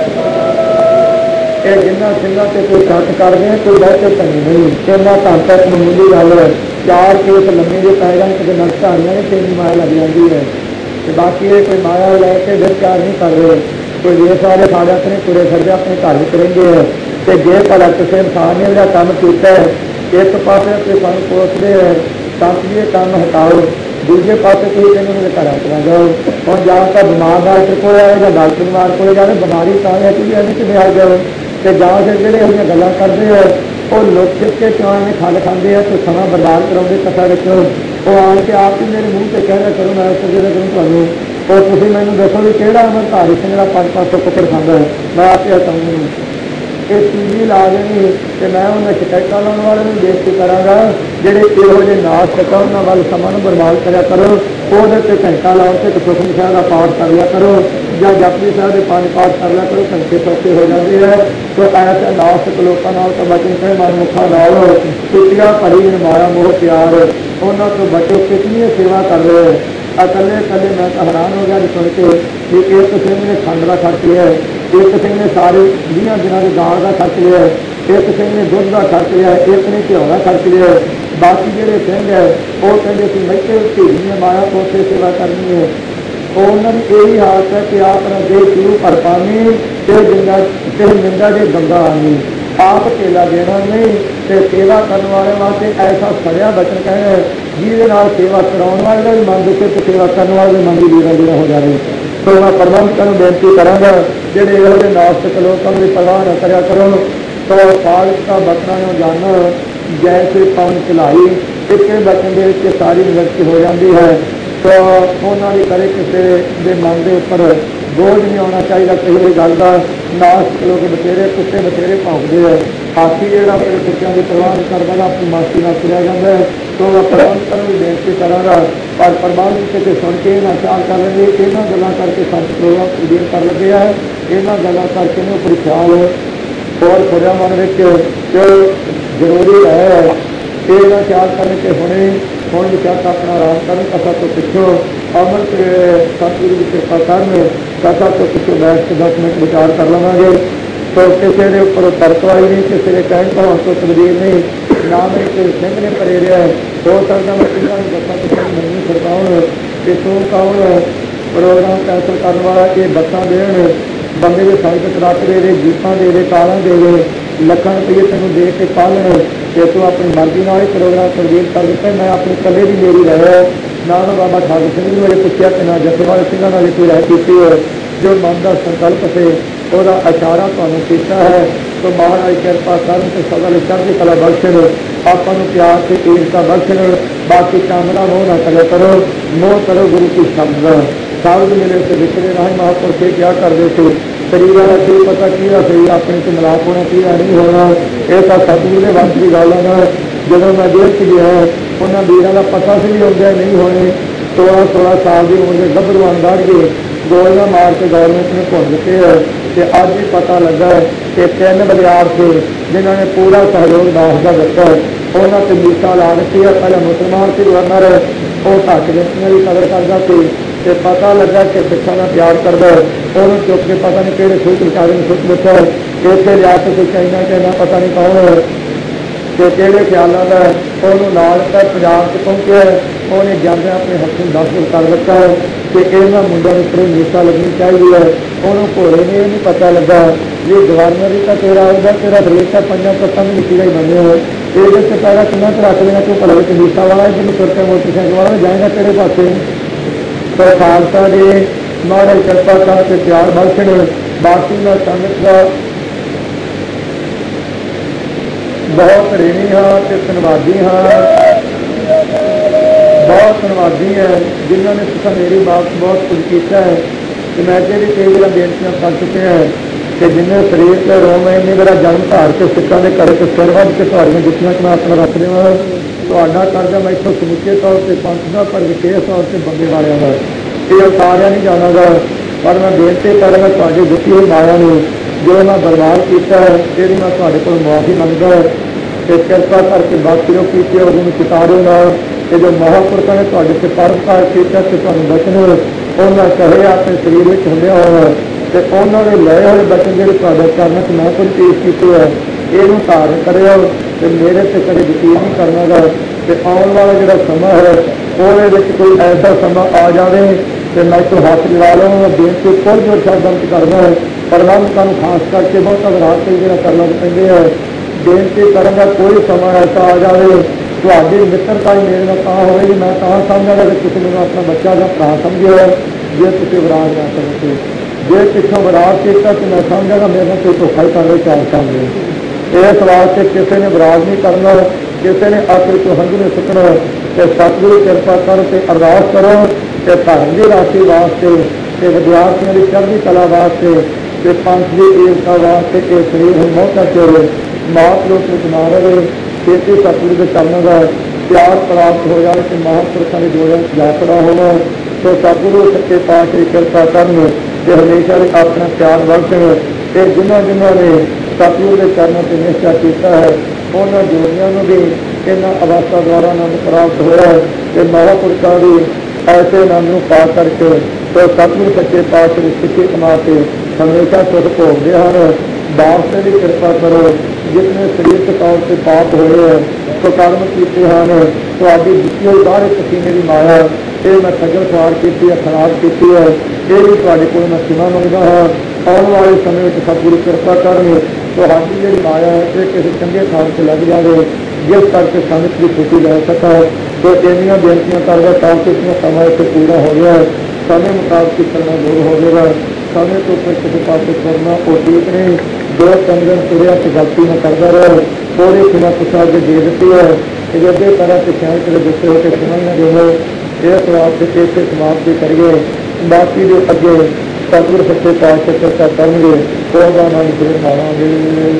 A: ਇਹ ਜਿੰਨਾ ਸਿੰਘਾਂ ਤੇ ਕੋਈ ਸ਼ੱਕ ਕਰਦੇ ਕੋਈ ਬਹੁਤੇ ਧਨੀ ਨਹੀਂ, ਇਹਨਾਂ ਧਨ ਤੱਕ ਮਾਮੂਲੀ ਗੱਲ ਹੈ। 4 ਕੇਸ ਲੰਮੇ ਦੇ ਪੈ ਜਾਣ ਕਿਤੇ ਨਕਸ਼ਾਰੀਆਂ ਨੇ ਤੇਰੀ ਮਾਇਆ ਲੱਗ ਜਾਂਦੀ ਹੈ, ਤੇ ਬਾਕੀ ਇਹ ਕੋਈ ਮਾਇਆ ਲੈ ਕੇ ਵਿਚਾਰ ਨਹੀਂ ਕਰ ਰਹੇ। ਕੋਈ ਵੇਸ ਵਾਲੇ ਸਾਡੇ ਆਪਣੇ ਤੁਰੇ ਫਿਰਦੇ ਆਪਣੇ ਘਰ ਵਿੱਚ ਰਹਿੰਦੇ ਹੈ, ਤੇ ਜੇ ਭਲਾ ਕਿਸੇ ਇਨਸਾਨ ਨੇ ਜਿਹੜਾ ਕੰਮ ਕੀਤਾ ਹੈ, ਇੱਕ ਪਾਸੇ ਤੇ ਸਾਨੂੰ ਕੋਸਦੇ ਹੈ ਸੰਤ ਜੀ ਇਹ ਕੰਮ ਹਟਾਓ, ਦੂਜੇ ਪਾਸੇ ਕੋਈ ਕਹਿੰਦੇ ਮੇਰੇ ਘਰਾਂ ਚਲਾ ਜਾਓ। ਹੁਣ ਜਾਂ ਤਾਂ ਬਿਮਾਰ ਡਾਕਟਰ ਕੋਲ ਆਏ ਜਾਂ ਡਾਕਟਰ ਬਿਮਾਰ ਕੋਲ ਜਾਵੇ, ਬਿਮਾਰੀ ਤਾਂ ਹੈ ਕਿ ਇਹਦੇ ਕਿਵੇਂ ਆ ਜਾਓ। ਤੇ ਜਾਂ ਫਿਰ ਜਿਹੜੇ ਇਹਦੀਆਂ ਗੱਲਾਂ ਕਰਦੇ ਹੈ ਉਹ ਲੋਕ ਚਿੱਪ ਕੇ ਚਾਹ ਨੇ ਖੰਡ ਖਾਂਦੇ ਆ ਤੇ ਸਮਾਂ ਬਰਬਾਦ ਕਰਾਉਂਦੇ ਕਥਾ ਵਿੱਚ। ਉਹ ਆਣ ਕੇ ਆਪ ਹੀ ਮੇਰੇ ਮੂੰਹ ਤੇ ਕਹਿੰਦਾ ਕਰੋ ਮੈਂ ਸਜਦਾ ਕਰੂੰ ਤੁਹਾਨੂੰ, ਉਹ ਤੁਸੀਂ ਮੈਨੂੰ ਦੱਸੋ ਵੀ ਕਿਹੜਾ ਅਮਰਧਾਰੀ ਸਿੰਘ ਜਿਹੜਾ 500 ਕੁੱਕੜ ਖਾਂਦਾ ਹੈ, ਮੈਂ ਆਪੇ ਹਟਾਉਂਗਾ। ਇਹ ਟੀਵੀ ਲਾ ਦੇਣੀ ਤੇ ਮੈਂ ਉਹਨਾਂ ਸ਼ਿਕਾਇਤਾਂ ਲਾਉਣ ਵਾਲੇ ਨੂੰ ਬੇਇੱਜ਼ਤੀ ਕਰਾਂਗਾ। ਜਿਹੜੇ ਇਹੋ ਜਿਹੇ ਨਾਸਤਕ ਆ ਉਹਨਾਂ ਵੱਲ ਸਮਾਂ ਨੂੰ ਬਰਬਾਦ ਕਰਿਆ ਕਰੋ। ਉਹਦੇ ਤੇ ਘੰਟਾ ਲਾਉਣ ਤੇ ਸੁਖਮਨੀ ਸਾਹਿਬ ਦਾ ਪਾਠ ਕਰ ਲਿਆ ਕਰੋ ਜਾਂ ਜਪਜੀ ਸਾਹਿਬ ਦੇ 5 ਪਾਠ ਕਰ ਲਿਆ ਕਰੋ, ਘੰਟੇ ਸੌਖੇ ਹੋ ਜਾਂਦੇ ਹੈ। ਸੋ ਐਸੇ ਨਾਸਤਕ ਲੋਕਾਂ ਨਾਲ ਤਾਂ ਬਚਨ ਕਰੇ, ਮਨਮੁਖਾਂ ਨਾਲ ਕੁੱਤੀਆਂ ਭਰੀ ਮਾਇਆ ਮੋਹ ਪਿਆਰ, ਉਹਨਾਂ ਤੋਂ ਬਚੋ। ਕਿਤਨੀ ਸੇਵਾ ਕਰ ਰਹੇ ਇਕੱਲੇ ਇਕੱਲੇ। ਮੈਂ ਤਾਂ ਹੈਰਾਨ ਹੋ ਗਿਆ ਸੁਣ ਕੇ ਵੀ ਇੱਕ ਸਿੰਘ ਨੇ ਖੰਡ ਦਾ ਖਰਚ ਲਿਆ, ਇੱਕ ਸਿੰਘ ਨੇ ਸਾਰੇ 20 ਦਿਨਾਂ ਦੇ ਦਾਲ ਦਾ ਖਰਚ ਲਿਆ, ਇੱਕ ਸਿੰਘ ਨੇ ਦੁੱਧ ਦਾ ਖਰਚ ਲਿਆ, ਇੱਕ ਨੇ ਘਿਓ ਦਾ ਖਰਚ ਲਿਆ। ਬਾਕੀ ਜਿਹੜੇ ਸਿੰਘ ਹੈ ਉਹ ਕਹਿੰਦੇ ਸੀ ਮੈਥੇ ਢੀਆਂ ਮਾਇਆ ਪੋਤੇ ਸੇਵਾ ਕਰਨੀ ਹੈ। ਉਹਨਾਂ ਦੀ ਇਹੀ ਹਾਲਤ ਹੈ ਕਿ ਆਪਣਾ ਦੇਹ ਸ਼ੁਰੂ ਭਰ ਪਾਣੀ ਤੇ ਨਿੰਦਾ ਦੇ ਗੰਗਾ ਆਣੀ, ਆਪ ਕੇਲਾ ਦੇਣਾ ਨਹੀਂ ਤੇ ਸੇਵਾ ਕਰਨ ਵਾਲੇ ਵਾਸਤੇ ਐਸਾ ਸੜਿਆ ਬਚਨ ਕਹਿਣਾ ਜਿਹਦੇ ਨਾਲ ਸੇਵਾ ਕਰਾਉਣ ਵਾਲੇ ਦਾ ਵੀ ਮਨ ਦੁਖੇ ਤੇ ਸੇਵਾ ਕਰਨ ਵਾਲੇ ਦੇ ਮਨ ਦੀ ਲੀਰਾ ਹੋ ਜਾਵੇ। ਸੋ ਮੈਂ ਪ੍ਰਬੰਧਕਾਂ ਨੂੰ ਬੇਨਤੀ ਕਰਾਂਗਾ ਜਿਹੜੇ ਇਹੋ ਜਿਹੇ ਨਾਸਤਕ ਲੋਕਾਂ ਦੀ ਪਰਵਾਹ ਨਾ ਕਰਿਆ ਕਰੋ। ਸੋ ਪਾਲਕਾ ਬਚਨਾਂ ਨੂੰ ਜਾਣੋ ਜੈਸੇ ਪਵਨ ਚਲਾਈ, ਇੱਕੇ ਬਚਨ ਦੇ ਵਿੱਚ ਸਾਰੀ ਨਿਵਰਤੀ ਹੋ ਜਾਂਦੀ ਹੈ। ਸੋ ਉਹਨਾਂ ਦੀ ਕਰੇ ਕਿਸੇ ਦੇ ਮਨ ਦੇ ਉੱਪਰ ਬੋਝ ਨਹੀਂ ਆਉਣਾ ਚਾਹੀਦਾ ਕਿਸੇ ਗੱਲ ਦਾ। ਨਾਸਤਕ ਲੋਕ ਬਥੇਰੇ ਕੁੱਤੇ ਬਥੇਰੇ ਭੌਂਕਦੇ ਹੈ, ਹਾਥੀ ਜਿਹੜਾ ਆਪਣੇ ਕੁੱਤਿਆਂ ਦੀ ਪਰਵਾਹ ਨਹੀਂ ਕਰਦਾ ਆਪਣੀ ਮਾਸੀ ਨਾਲ ਤੁਰਿਆ ਜਾਂਦਾ ਹੈ। ਸੋ ਮੈਂ ਪ੍ਰਬੰਧਕਾਂ ਨੂੰ ਵੀ ਬੇਨਤੀ ਕਰਾਂਗਾ ਪਰ ਪ੍ਰਬੰਧ ਕਿਤੇ ਸੁਣ ਕੇ ਨਾ ਖਿਆਲ ਕਰ ਲੈਂਦੇ ਇਹਨਾਂ ਗੱਲਾਂ ਕਰਕੇ ਸੰਤ ਪ੍ਰੋਗਰਾਮ ਉਡੀਕ ਕਰ ਲੱਗੇ ਹੈ, ਇਹਨਾਂ ਗੱਲਾਂ ਕਰਕੇ ਨੇ ਉੱਪਰ ਖਿਆਲ ਹੋਰ ਖੁਰਿਆ ਮਨ ਵਿੱਚ ਜੋ ਜ਼ਰੂਰੀ ਹੈ ਇਹ ਨਾ ਖਿਆਲ ਕਰਨ ਕੇ ਹੁਣ ਵਿਚਾਰ ਆਪਣਾ ਆਰਾਮ ਕਰਨ, ਕਥਾ ਤੋਂ ਪਿੱਛੋਂ ਅਮਨ ਸਤਿਗੁਰੂ ਦੀ ਕਿਰਪਾ ਕਰਨ, ਕਥਾ ਤੋਂ ਪਿੱਛੋਂ ਬੈਠ ਕੇ 10 ਮਿੰਟ ਵਿਚਾਰ ਕਰ ਲਵਾਂਗੇ। ਸੋ ਕਿਸੇ ਦੇ ਉੱਪਰ ਤਰਕਵਾਈ ਨਹੀਂ, ਕਿਸੇ ਦੇ ਕਹਿਣ ਤੋਂ ਤੋਂ ਤਬਦੀਲ ਨਹੀਂ, ਨਾ ਮੇਰੇ ਕੋਈ ਸਿੰਘ ਨੇ ਪਰੇ ਰਿਹਾ ਹੋ ਸਕਦਾ ਮੈਂ ਸਿੰਘਾਂ ਨੂੰ ਦੱਸਾਂ ਕਿਸੇ ਨੂੰ ਮੈਨੂੰ ਸਰਕਾਉਣ ਕਿ ਤੂੰ ਕੌਣ ਪ੍ਰੋਗਰਾਮ ਕੈਂਸਲ ਕਰਨ ਵਾਲਾ, ਇਹ ਬੱਸਾਂ ਦੇਣ ਬੰਦੇ ਦੇ ਸੰਗਤ ਰੱਖ ਦੇ ਜੀਪਾਂ ਦੇ ਕਾਰਾਂ ਦੇ ਲੱਖਾਂ ਰੁਪਏ ਤੈਨੂੰ ਦੇ ਕੇ ਪਾਲਣ ਤੇ ਤੂੰ ਆਪਣੀ ਮਰਜ਼ੀ ਨਾਲ ਹੀ ਪ੍ਰੋਗਰਾਮ ਤਬਦੀਲ ਕਰ ਦਿੱਤਾ। ਮੈਂ ਆਪਣੀ ਇਕੱਲੇ ਦੀ ਮੇਰੀ ਰਹਿ ਨਾ ਬਾਬਾ ਠਾਕੁਰ ਸਿੰਘ ਨੂੰ ਮੇਰੇ ਪੁੱਛਿਆ ਕਿ ਨਾ ਜੱਥੇ ਵਾਲੇ ਸਿੰਘਾਂ ਨਾਲ ਕੋਈ ਰਹਿ ਕੀਤੀ ਹੈ। ਜੋ ਮਨ ਦਾ ਸੰਕਲਪ ਸੇ ਉਹਦਾ ਇਸ਼ਾਰਾ ਤੁਹਾਨੂੰ ਕੀਤਾ ਹੈ। ਸੋ ਮਹਾਰਾਜ ਕਿਰਪਾ ਕਰਨ ਤੇ ਸਦਾ ਲਈ ਚੜ੍ਹਦੀ ਕਲਾ ਬਖਸ਼ਣ, ਆਪਾਂ ਨੂੰ ਪਿਆਰ ਤੇ ਈਰਖਾ ਬਖਸ਼ਣ। ਬਾਕੀ ਕਾਮਨਾ ਮੋਹ ਨਾ ਕਰਿਆ ਕਰੋ, ਮੋਹ ਕਰੋ ਗੁਰੂ ਕੀ ਸ਼ਬਦ ਮਿਲੇ ਤੇ ਵਿਚਰੇ ਰਾਹੀਂ ਮਹਾਂਪੁਰਖ ਇਹ ਕਿਹਾ ਕਰਦੇ ਸੀ ਸਰੀਰਾਂ ਦਾ ਕੀ ਪਤਾ ਕਿਹਦਾ ਸਰੀਰ ਆਪਣੇ ਤੋਂ ਮਿਲਾਪ ਹੋਣਾ ਕਿਹਦਾ ਨਹੀਂ ਹੋਣਾ। ਇਹ ਤਾਂ ਸਤਿਗੁਰੂ ਦੇ ਵਸ ਦੀ ਗੱਲ ਹੈ। ਜਦੋਂ ਮੈਂ ਜੇਲ੍ਹ 'ਚ ਗਿਆ ਉਹਨਾਂ ਵੀਰਾਂ ਦਾ ਪਤਾ ਸੀ ਵੀ ਆਉਂਦੇ ਨਹੀਂ ਹੋਣੇ। 16 ਸਾਲ ਦੀ ਉਮਰ ਦੇ ਗੱਭਰੂ ਅੰਦਾਜ਼ ਕੇ ਗੋਲੀਆਂ ਮਾਰ ਕੇ ਗੌਰਮੈਂਟ ਨੇ ਭੁੱਲ ਦਿੱਤੇ ਹੈ। ਤੇ ਅੱਜ ਵੀ ਪਤਾ ਲੱਗਾ ਕਿ 3 ਬਲਿਆਰ ਸੀ ਜਿਨ੍ਹਾਂ ਨੇ ਪੂਰਾ ਸਹਿਯੋਗ ਦਾਸ ਦਾ ਦਿੱਤਾ। ਉਹਨਾਂ ਤੇ ਮੀਟਾਂ ਲਾ ਦਿੱਤੀ ਹੈ। ਪਹਿਲਾਂ ਮੁਸਲਮਾਨ ਸੀ ਗਵਰਨਰ, ਉਹ ਢੱਕ ਦਿੱਤੀਆਂ ਦੀ ਕਦਰ ਕਰਦਾ ਸੀ ਤੇ ਪਤਾ ਲੱਗਾ ਕਿ ਸਿੱਖਾਂ ਦਾ ਪਿਆਰ ਕਰਦਾ, ਉਹਨੂੰ ਚੁੱਕ ਕੇ ਪਤਾ ਨਹੀਂ ਕਿਹੜੇ ਸੂਚ ਵਿਚਾਰੇ ਨੂੰ ਸੁੱਟ ਦਿੱਤਾ। ਇੱਥੇ ਲਿਆ ਕੇ ਕੋਈ ਚਾਈਨਾ ਕਹਿੰਦਾ ਪਤਾ ਨਹੀਂ ਕੌਣ ਤੇ ਕਿਹੜੇ ਖਿਆਲਾਂ ਦਾ ਉਹਨੂੰ ਨਾਲ ਤੱਕ ਪੰਜਾਬ 'ਚ ਪਹੁੰਚਿਆ। ਉਹਨੇ ਜਾਂਦੇ ਆਪਣੇ ਹੱਥੋਂ 10 ਦਿਨ ਕਰ ਦਿੱਤਾ ਕਿ ਇਹਨਾਂ ਮੁੰਡਿਆਂ ਨੂੰ ਉੱਪਰ ਨੀਤਾ ਲੱਗਣੀ ਚਾਹੀਦੀ ਹੈ। ਉਹਨੂੰ ਭੋਲੇ ਨੇ ਇਹ ਨਹੀਂ ਪਤਾ ਲੱਗਾ ਵੀ ਗਵਰਨਰ ਹੀ ਤਾਂ ਤੇਰਾ ਆਉਂਦਾ, ਤੇਰਾ ਬਰੇਕ ਤਾਂ 5 ਤੱਤਾਂ ਦੀ ਮਿੱਟੀ ਦਾ ਹੀ ਬਣਿਆ ਹੋਇਆ। ਇਹਦੇ 'ਚ ਪੈਰਾ ਕਿੰਨਾ ਕੁ ਰੱਖ ਦੇਣਾ ਤੂੰ ਭਲੇ ਵਿੱਚ ਨੀਤਾ ਵਾਲਾ ਜਿਹਨੂੰ ਤੁਰਕੇ ਮੋਟਰਸਾਈਕਲ ਵਾਲਾ ਜਾਏਗਾ ਤੇਰੇ ਪਾਸੇ। ਪਰ ਖਾਲਸਾ ਦੇ ਮਹਾਰਾਜ ਕਿਰਪਾ ਕਰ ਕੇ ਪਿਆਰ ਬਖਸ਼ਣ। ਬਾਕੀ ਮੈਂ ਸੰਗਤ ਦਾ ਬਹੁਤ ऋणी हाँ ਤੇ ਧੰਨਵਾਦੀ ਹਾਂ, ਬਹੁਤ ਧੰਨਵਾਦੀ ਹੈ ਜਿਨ੍ਹਾਂ ਨੇ ਤੁਸੀਂ ਮੇਰੀ ਬਾਤ ਬਹੁਤ ਕੁਝ ਕੀਤਾ ਹੈ। ਤੇ ਮੈਂ ਅੱਗੇ ਵੀ ਕਈ ਵਾਰ ਬੇਨਤੀਆਂ ਕਰ ਚੁੱਕਿਆ ਹੈ ਕਿ ਜਿੰਨੇ ਸਰੀਰ ਤੇ ਰੋਮ ਨੇ ਮੇਰਾ ਜਨਮ ਧਾਰ ਕੇ ਸਿੱਖਾਂ ਦੇ ਘਰ 'ਚ ਸਿਰ ਵੱਧ ਕੇ ਤੁਹਾਡੀਆਂ ਜੁੱਤੀਆਂ ਮੈਂ ਆਪਣਾ ਰੱਖ ਦੇਵਾਂ। ਤੁਹਾਡਾ ਕਰਜ਼ਾ ਮੈਂ ਇੱਥੋਂ ਸਮੁੱਚੇ ਤੌਰ 'ਤੇ ਪੰਥ ਦਾ ਪਰ ਵਿਸ਼ੇਸ਼ ਤੌਰ 'ਤੇ ਬੰਦੇ ਵਾਲਿਆਂ ਦਾ ਇਹ ਸਾਰਿਆਂ ਨਹੀਂ ਜਾਣਾਗਾ। ਪਰ ਮੈਂ ਬੇਨਤੀ ਕਰਾਂਗਾ ਤੁਹਾਡੀ ਦਿੱਤੀ ਹੋਈ ਮਾਇਆ ਨੂੰ ਜੋ ਮੈਂ ਬਰਬਾਦ ਕੀਤਾ ਹੈ ਇਹਦੀ ਮੈਂ ਤੁਹਾਡੇ ਕੋਲ ਮੁਆਫੀ ਮੰਗਦਾ ਤੇ ਕਿਰਪਾ ਕਰਕੇ ਬਾਕੀਓ ਕੀਤੇ ਉਹਨੂੰ ਚਿਤਾਰੋ ਨਾਲ ਕਿ ਜੋ ਮਹਾਂਪੁਰਖਾਂ ਨੇ ਤੁਹਾਡੇ ਤੇ ਪਰਉਪਕਾਰ ਕੀਤਾ ਤੇ ਤੁਹਾਨੂੰ ਬਚਨ ਉਹਨਾਂ ਕਹੇ ਆਪਣੇ ਸਰੀਰ ਵਿੱਚ ਹੁੰਦਿਆ ਹੋਇਆ ਤੇ ਉਹਨਾਂ ਦੇ ਲਏ ਹੋਏ ਬਚਨ ਜਿਹੜੇ ਤੁਹਾਡੇ ਚਰਨਾਂ 'ਚ ਮੈਂ ਕੁਝ ਪੇਸ਼ ਕੀਤੇ ਹੈ ਇਹਨੂੰ ਧਾਰਨ ਕਰਿਓ ਤੇ ਮੇਰੇ ਤੇ ਕਦੇ ਯਕੀਨ ਨਹੀਂ ਕਰਨਾਗਾ। ਤੇ ਆਉਣ ਵਾਲਾ ਜਿਹੜਾ ਸਮਾਂ ਹੈ ਉਹਦੇ ਵਿੱਚ ਕੋਈ ਐਸਾ ਸਮਾਂ ਆ ਜਾਵੇ तो मैं तो हाथ मिला लो बेनती कोई जो शब्द करना है परमात्मा को खास करके बहुत विराट तरीके करना पैंदे है। बेनती करने का कोई समय ऐसा आ जाए तो मित्रता ही मेरे नाल तां होएगी मैं तां समझांगा कि तुसीं मैनूं अपना बच्चा का भरा समझो जे तुसीं विराट ना करो जे पिछों विराट किया तो मैं समझांगा मेरे नाल कोई धोखा ही कर रहे चार समझे। इस वास्ते किसी ने विराट नहीं करना किसी ने अकल चो हंझू नहीं सुटना तो सतगुरु कृपा करो तो अरदास करो कि धर्म की राशि वास्ते ते विद्यार्थियों की चढ़ती कला वास्ते ते पंथ की एकता वास्ते के शरीर हम मौका चोरे मात लोक ना रहे खेती सतगुरु के चरणों का प्यार प्राप्त हो जाए तो महापुरुषों की जोड़े यात्रा हो तो सतगुरु सच्चे पातशाह की कृपा करन ते हमेशा अपना प्यार वरतन ते जिन्होंने ने सतगुरु के चरणों से निश्चय किया है उन्होंने जोड़ियों को भी इन्होंने अवस्था द्वारा आनंद प्राप्त होया कि महापुरुषों की ऐसे आनंद पा करके तो सतगुरु सच्चे पातशाह की सिੱਖੀ कमा के हमेशा सुख भोगते हैं। बाप से भी कृपा करो जितने शरीरक तौर से पाप होए हैं तो कर्म किए हैं तो आदि जितनी बाहर पसीने की माया ये मैं खजल खुआर की है खराब की है ये भी थोड़े को मैं सुना मंगता हाँ आने वाले समय में सतगुरु कृपा करने तो हाथी जी माया है ये किसी चंगे काम से लग जाए जिस करके संगत की छुट्टी ले सका तो इनिया बेनतियां करता ताकि समय से पूरा हो गया है समय मुताबिक करना दूर हो जाएगा समय तो ऊपर किसी पास करना वो ठीक नहीं दो तीन दिन तुरया तो गलती में करता रहे थोड़ी खुला पुछा के दे देती है कि जब तरह से शायद तेरे गुस्से होकर समझ न देवो इस वास्ते कैसे समाप्ति करिए बाकी जो अगे सतगुरु सच्चे पातशाह चर्चा करेंगे तो नाम फिर मारांगे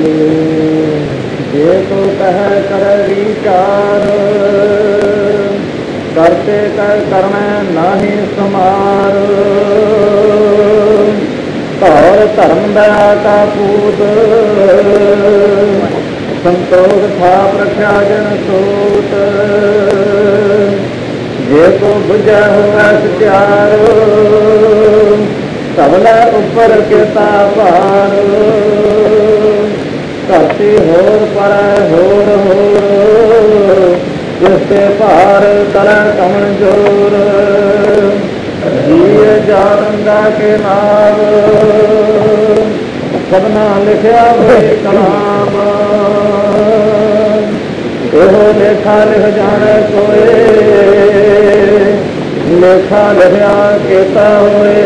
B: जे तो कह कर विचार करते कर करना नाही समार और धर्म दया का पूत संतोष था प्रख्या जन सोत जे को बुझा हुआ प्यार सबला ऊपर के पार करती होर पर होर होर जिससे पार कर कमन जोर जिये जानंदा के नाम सबना लिखा वे कलाम एहो लेखा लिख जाने कोई लेखा लिखा केता होए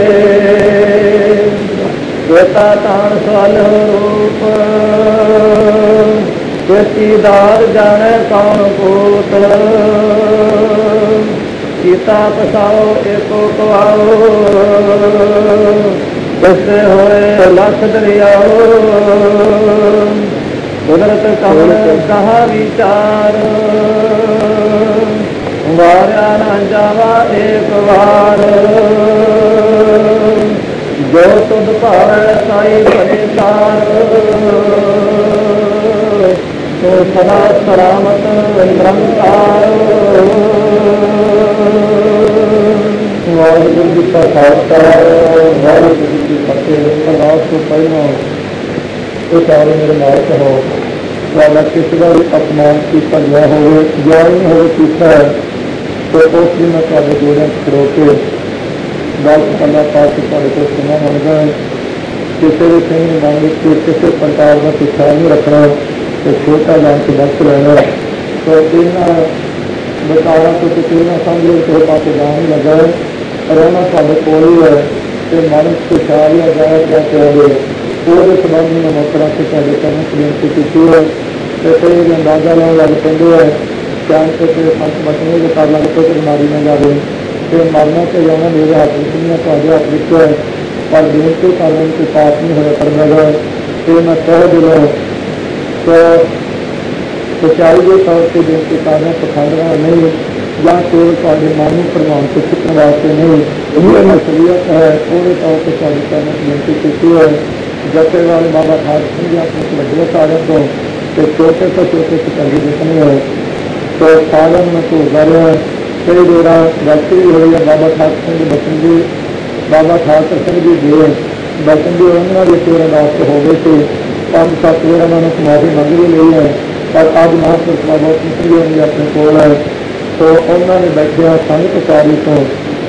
B: केता तान साल रूप केतीदार जाने कौन पूत सीता पसाओ एको कवाओ कैसे होए लख दरियाओ कुदरत कमल कहा विचार वारा न जावा एक बार जो तुद पावे साई परेशान तो सदा सलामत निरंकार
A: वाहिगुरू जी का खालसा वाहिगुरू जी की फतेह। अरदास तो पहला ये सारे मेरे मालिक हो वाला किसी का भी अपमान किया गया हो या नहीं हो किया है तो उस दिन मैं थोड़े जोड़े खड़ो के गल करना पा के थोड़े को सुना मन गए किसी भी कहीं मन में किसी प्रकार का पिछा नहीं रखना तो छोटा जान के वक्त लेना तो इन्होंने बचारा तो किसी ने समझ तो पास जान ही लगा है रहना साढ़े कोल ही है तो मन पिछा भी आ जाए क्या कहोगे पूरे संबंध में मौका से साढ़े करने की बेनती की है तो कई अंदाजा लाने लग पेंदे है चांद से पंच बचने के कर लग पे बीमारी न जाए तो मरना तो जाना मेरे हाथ में थोड़े हाथ में है पर बेनती करने के पास नहीं होया करना है तो मैं कह दिलों तो सच्चाई के तौर पर बेनती करना पखंडना नहीं या केवल थोड़े मन को प्रभाव से चुकने वास्ते नहीं ये असलियत है पूरे तौर पर थोड़ी करने की बेनती की है। जैसे वाले बाबा खास सिंह अपने बड़े सारे को छोटे से छोटे से कभी जितने है तो सालन में तो उजारे हैं कई जोड़ा गलती हुई है बाबा खास सिंह बचन जी बाबा ठाकर सिंह जी दिए बचन जी उन्होंने भी तेरे रास्ते हो गए थे 5-7 जोड़ा उन्होंने माफी मंग भी ली है पर आज महापुरुष बाबा सिंह जी अपने को है तो उन्होंने बैठे संगत सारी तो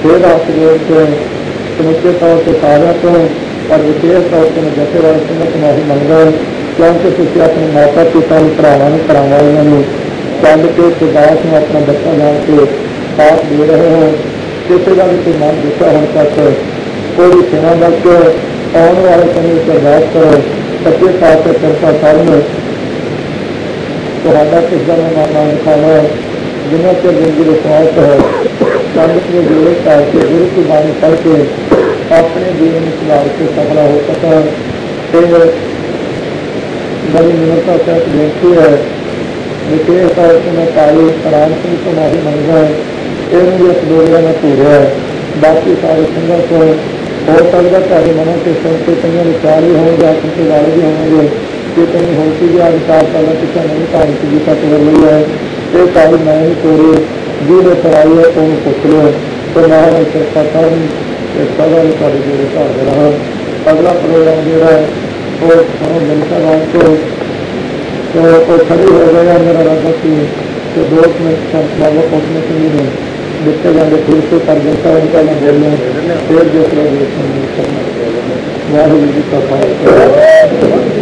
A: ਫਿਰ ਹੱਥ ਜੋੜ ਕੇ ਸਮੁੱਚੇ ਤੌਰ ਤੇ ਸਾਰਿਆਂ ਤੋਂ ਪਰ ਵਿਸ਼ੇਸ਼ ਤੌਰ ਤੇ ਮੈਂ ਜਥੇਦਾਰ ਸੰਗਤ ਮਾਫੀ ਮੰਗਦਾ ਕਿਉਂਕਿ ਤੁਸੀਂ ਆਪਣੇ ਮਾਤਾ ਪਿਤਾ ਨੂੰ ਭਰਾਵਾਂ ਨੂੰ ਭਰਾਵਾਂ ਵਾਲਿਆਂ ਨੂੰ ਛੱਡ ਕੇ ਸੁਦਾਸ ਨੂੰ ਆਪਣਾ ਬੱਚਾ ਜਾਣ ਕੇ ਸਾਥ ਦੇ ਰਹੇ ਹੋ। ਕਿਸੇ ਦਾ ਵੀ ਕੋਈ ਮਨ ਗੁੱਸਾ ਹੋਣ ਤੱਕ ਕੋਈ ਸੇਵਾ ਬਚ ਆਉਣ ਵਾਲੇ ਸਮੇਂ ਵਿੱਚ ਅਰਦਾਸ ਕਰੋ ਸੱਚੇ ਪਾਤਸ਼ਾਹ ਕਿਰਪਾ ਕਰਨ ਤੁਹਾਡਾ ਕਿਸੇ ਦਾ ਨਾਮ ਲਿਖਾਵਾ ਜਿਨ੍ਹਾਂ ਤੇ ਜ਼ਿੰਦਗੀ ਵਿਸ਼ਵਾਸ ਹੈ ਸੰਗਤ ਦੇ ਜੋੜੇ ਕਰਕੇ ਗੁਰੂ ਕੀ ਬਾਣੀ ਪੜ੍ਹ ਕੇ ਆਪਣੇ ਜੀਵਨ ਨੂੰ ਸੁਧਾਰ ਕੇ ਸਫਲ ਹੋ ਸਕਣ ਤੇ ਬੜੀ ਮਿਹਨਤਾਂ ਤੱਕ ਬੇਨਤੀ ਹੈ। ਵਿਸ਼ੇਸ਼ ਤੌਰ ਤੇ ਮੈਂ ਕਾਲੀ ਰਾਮ ਸਿੰਘ ਤੋਂ ਮਾਫੀ ਮੰਗਦਾ ਹੈ ਇਹਨੂੰ ਵੀ ਇੱਕ ਦੋ ਦਿਨਾਂ ਮੈਂ ਭੂਰਿਆ ਬਾਕੀ ਸਾਰੇ ਸਿੰਘਾਂ ਤੋਂ ਹੋ ਸਕਦਾ ਤੁਹਾਡੇ ਮਨਾਂ ਤੇ ਸੁਣ ਕੇ ਕਈਆਂ ਵਿਚਾਰ ਵੀ ਹੋਣ ਜਾਂ ਕਿਸੇ ਵਾਲੇ ਵੀ ਹੋਣਗੇ ਕਿ ਕਈ ਹੋਰ ਚੀਜ਼ ਅੱਜ 4 ਸਾਲਾਂ ਪਿੱਛੇ ਨਹੀਂ ਧਾਰਨ ਕੀਤੀ ਤੱਕ ਕਰ ਲਈ ਹੈ ਇਹ ਕਾਲੀ ਮੈਂ ਹੀ ਤੋਰੇ ਜਿਹਦੇ ਪੜਾਈ ਹੈ ਉਹਨੂੰ ਪੁੱਛ ਲਿਓ ਤੇ ਮੈਂ ਕਿਰਪਾ ਕਰਨ ਇਹ ਸਦਾ ਨੂੰ ਤੁਹਾਡੇ ਜਿਹੜੇ ਘਰ ਦੇ ਰਹਾਂ। ਅਗਲਾ ਪ੍ਰੋਗਰਾਮ ਜਿਹੜਾ ਹੈ ਉਹ ਮਿਲਦਾ ਰਾਤ ਤੋਂ ਉਹ ਖੜੀ ਹੋ ਗया मेरा राजा की तो 2 मिनट बाबा पहुँचने के लिए देखते जाएंगे फिर से कर देता है उनका मैं बोल रहा हूँ फिर दूसरा वाहिगुरू जी का खालसा।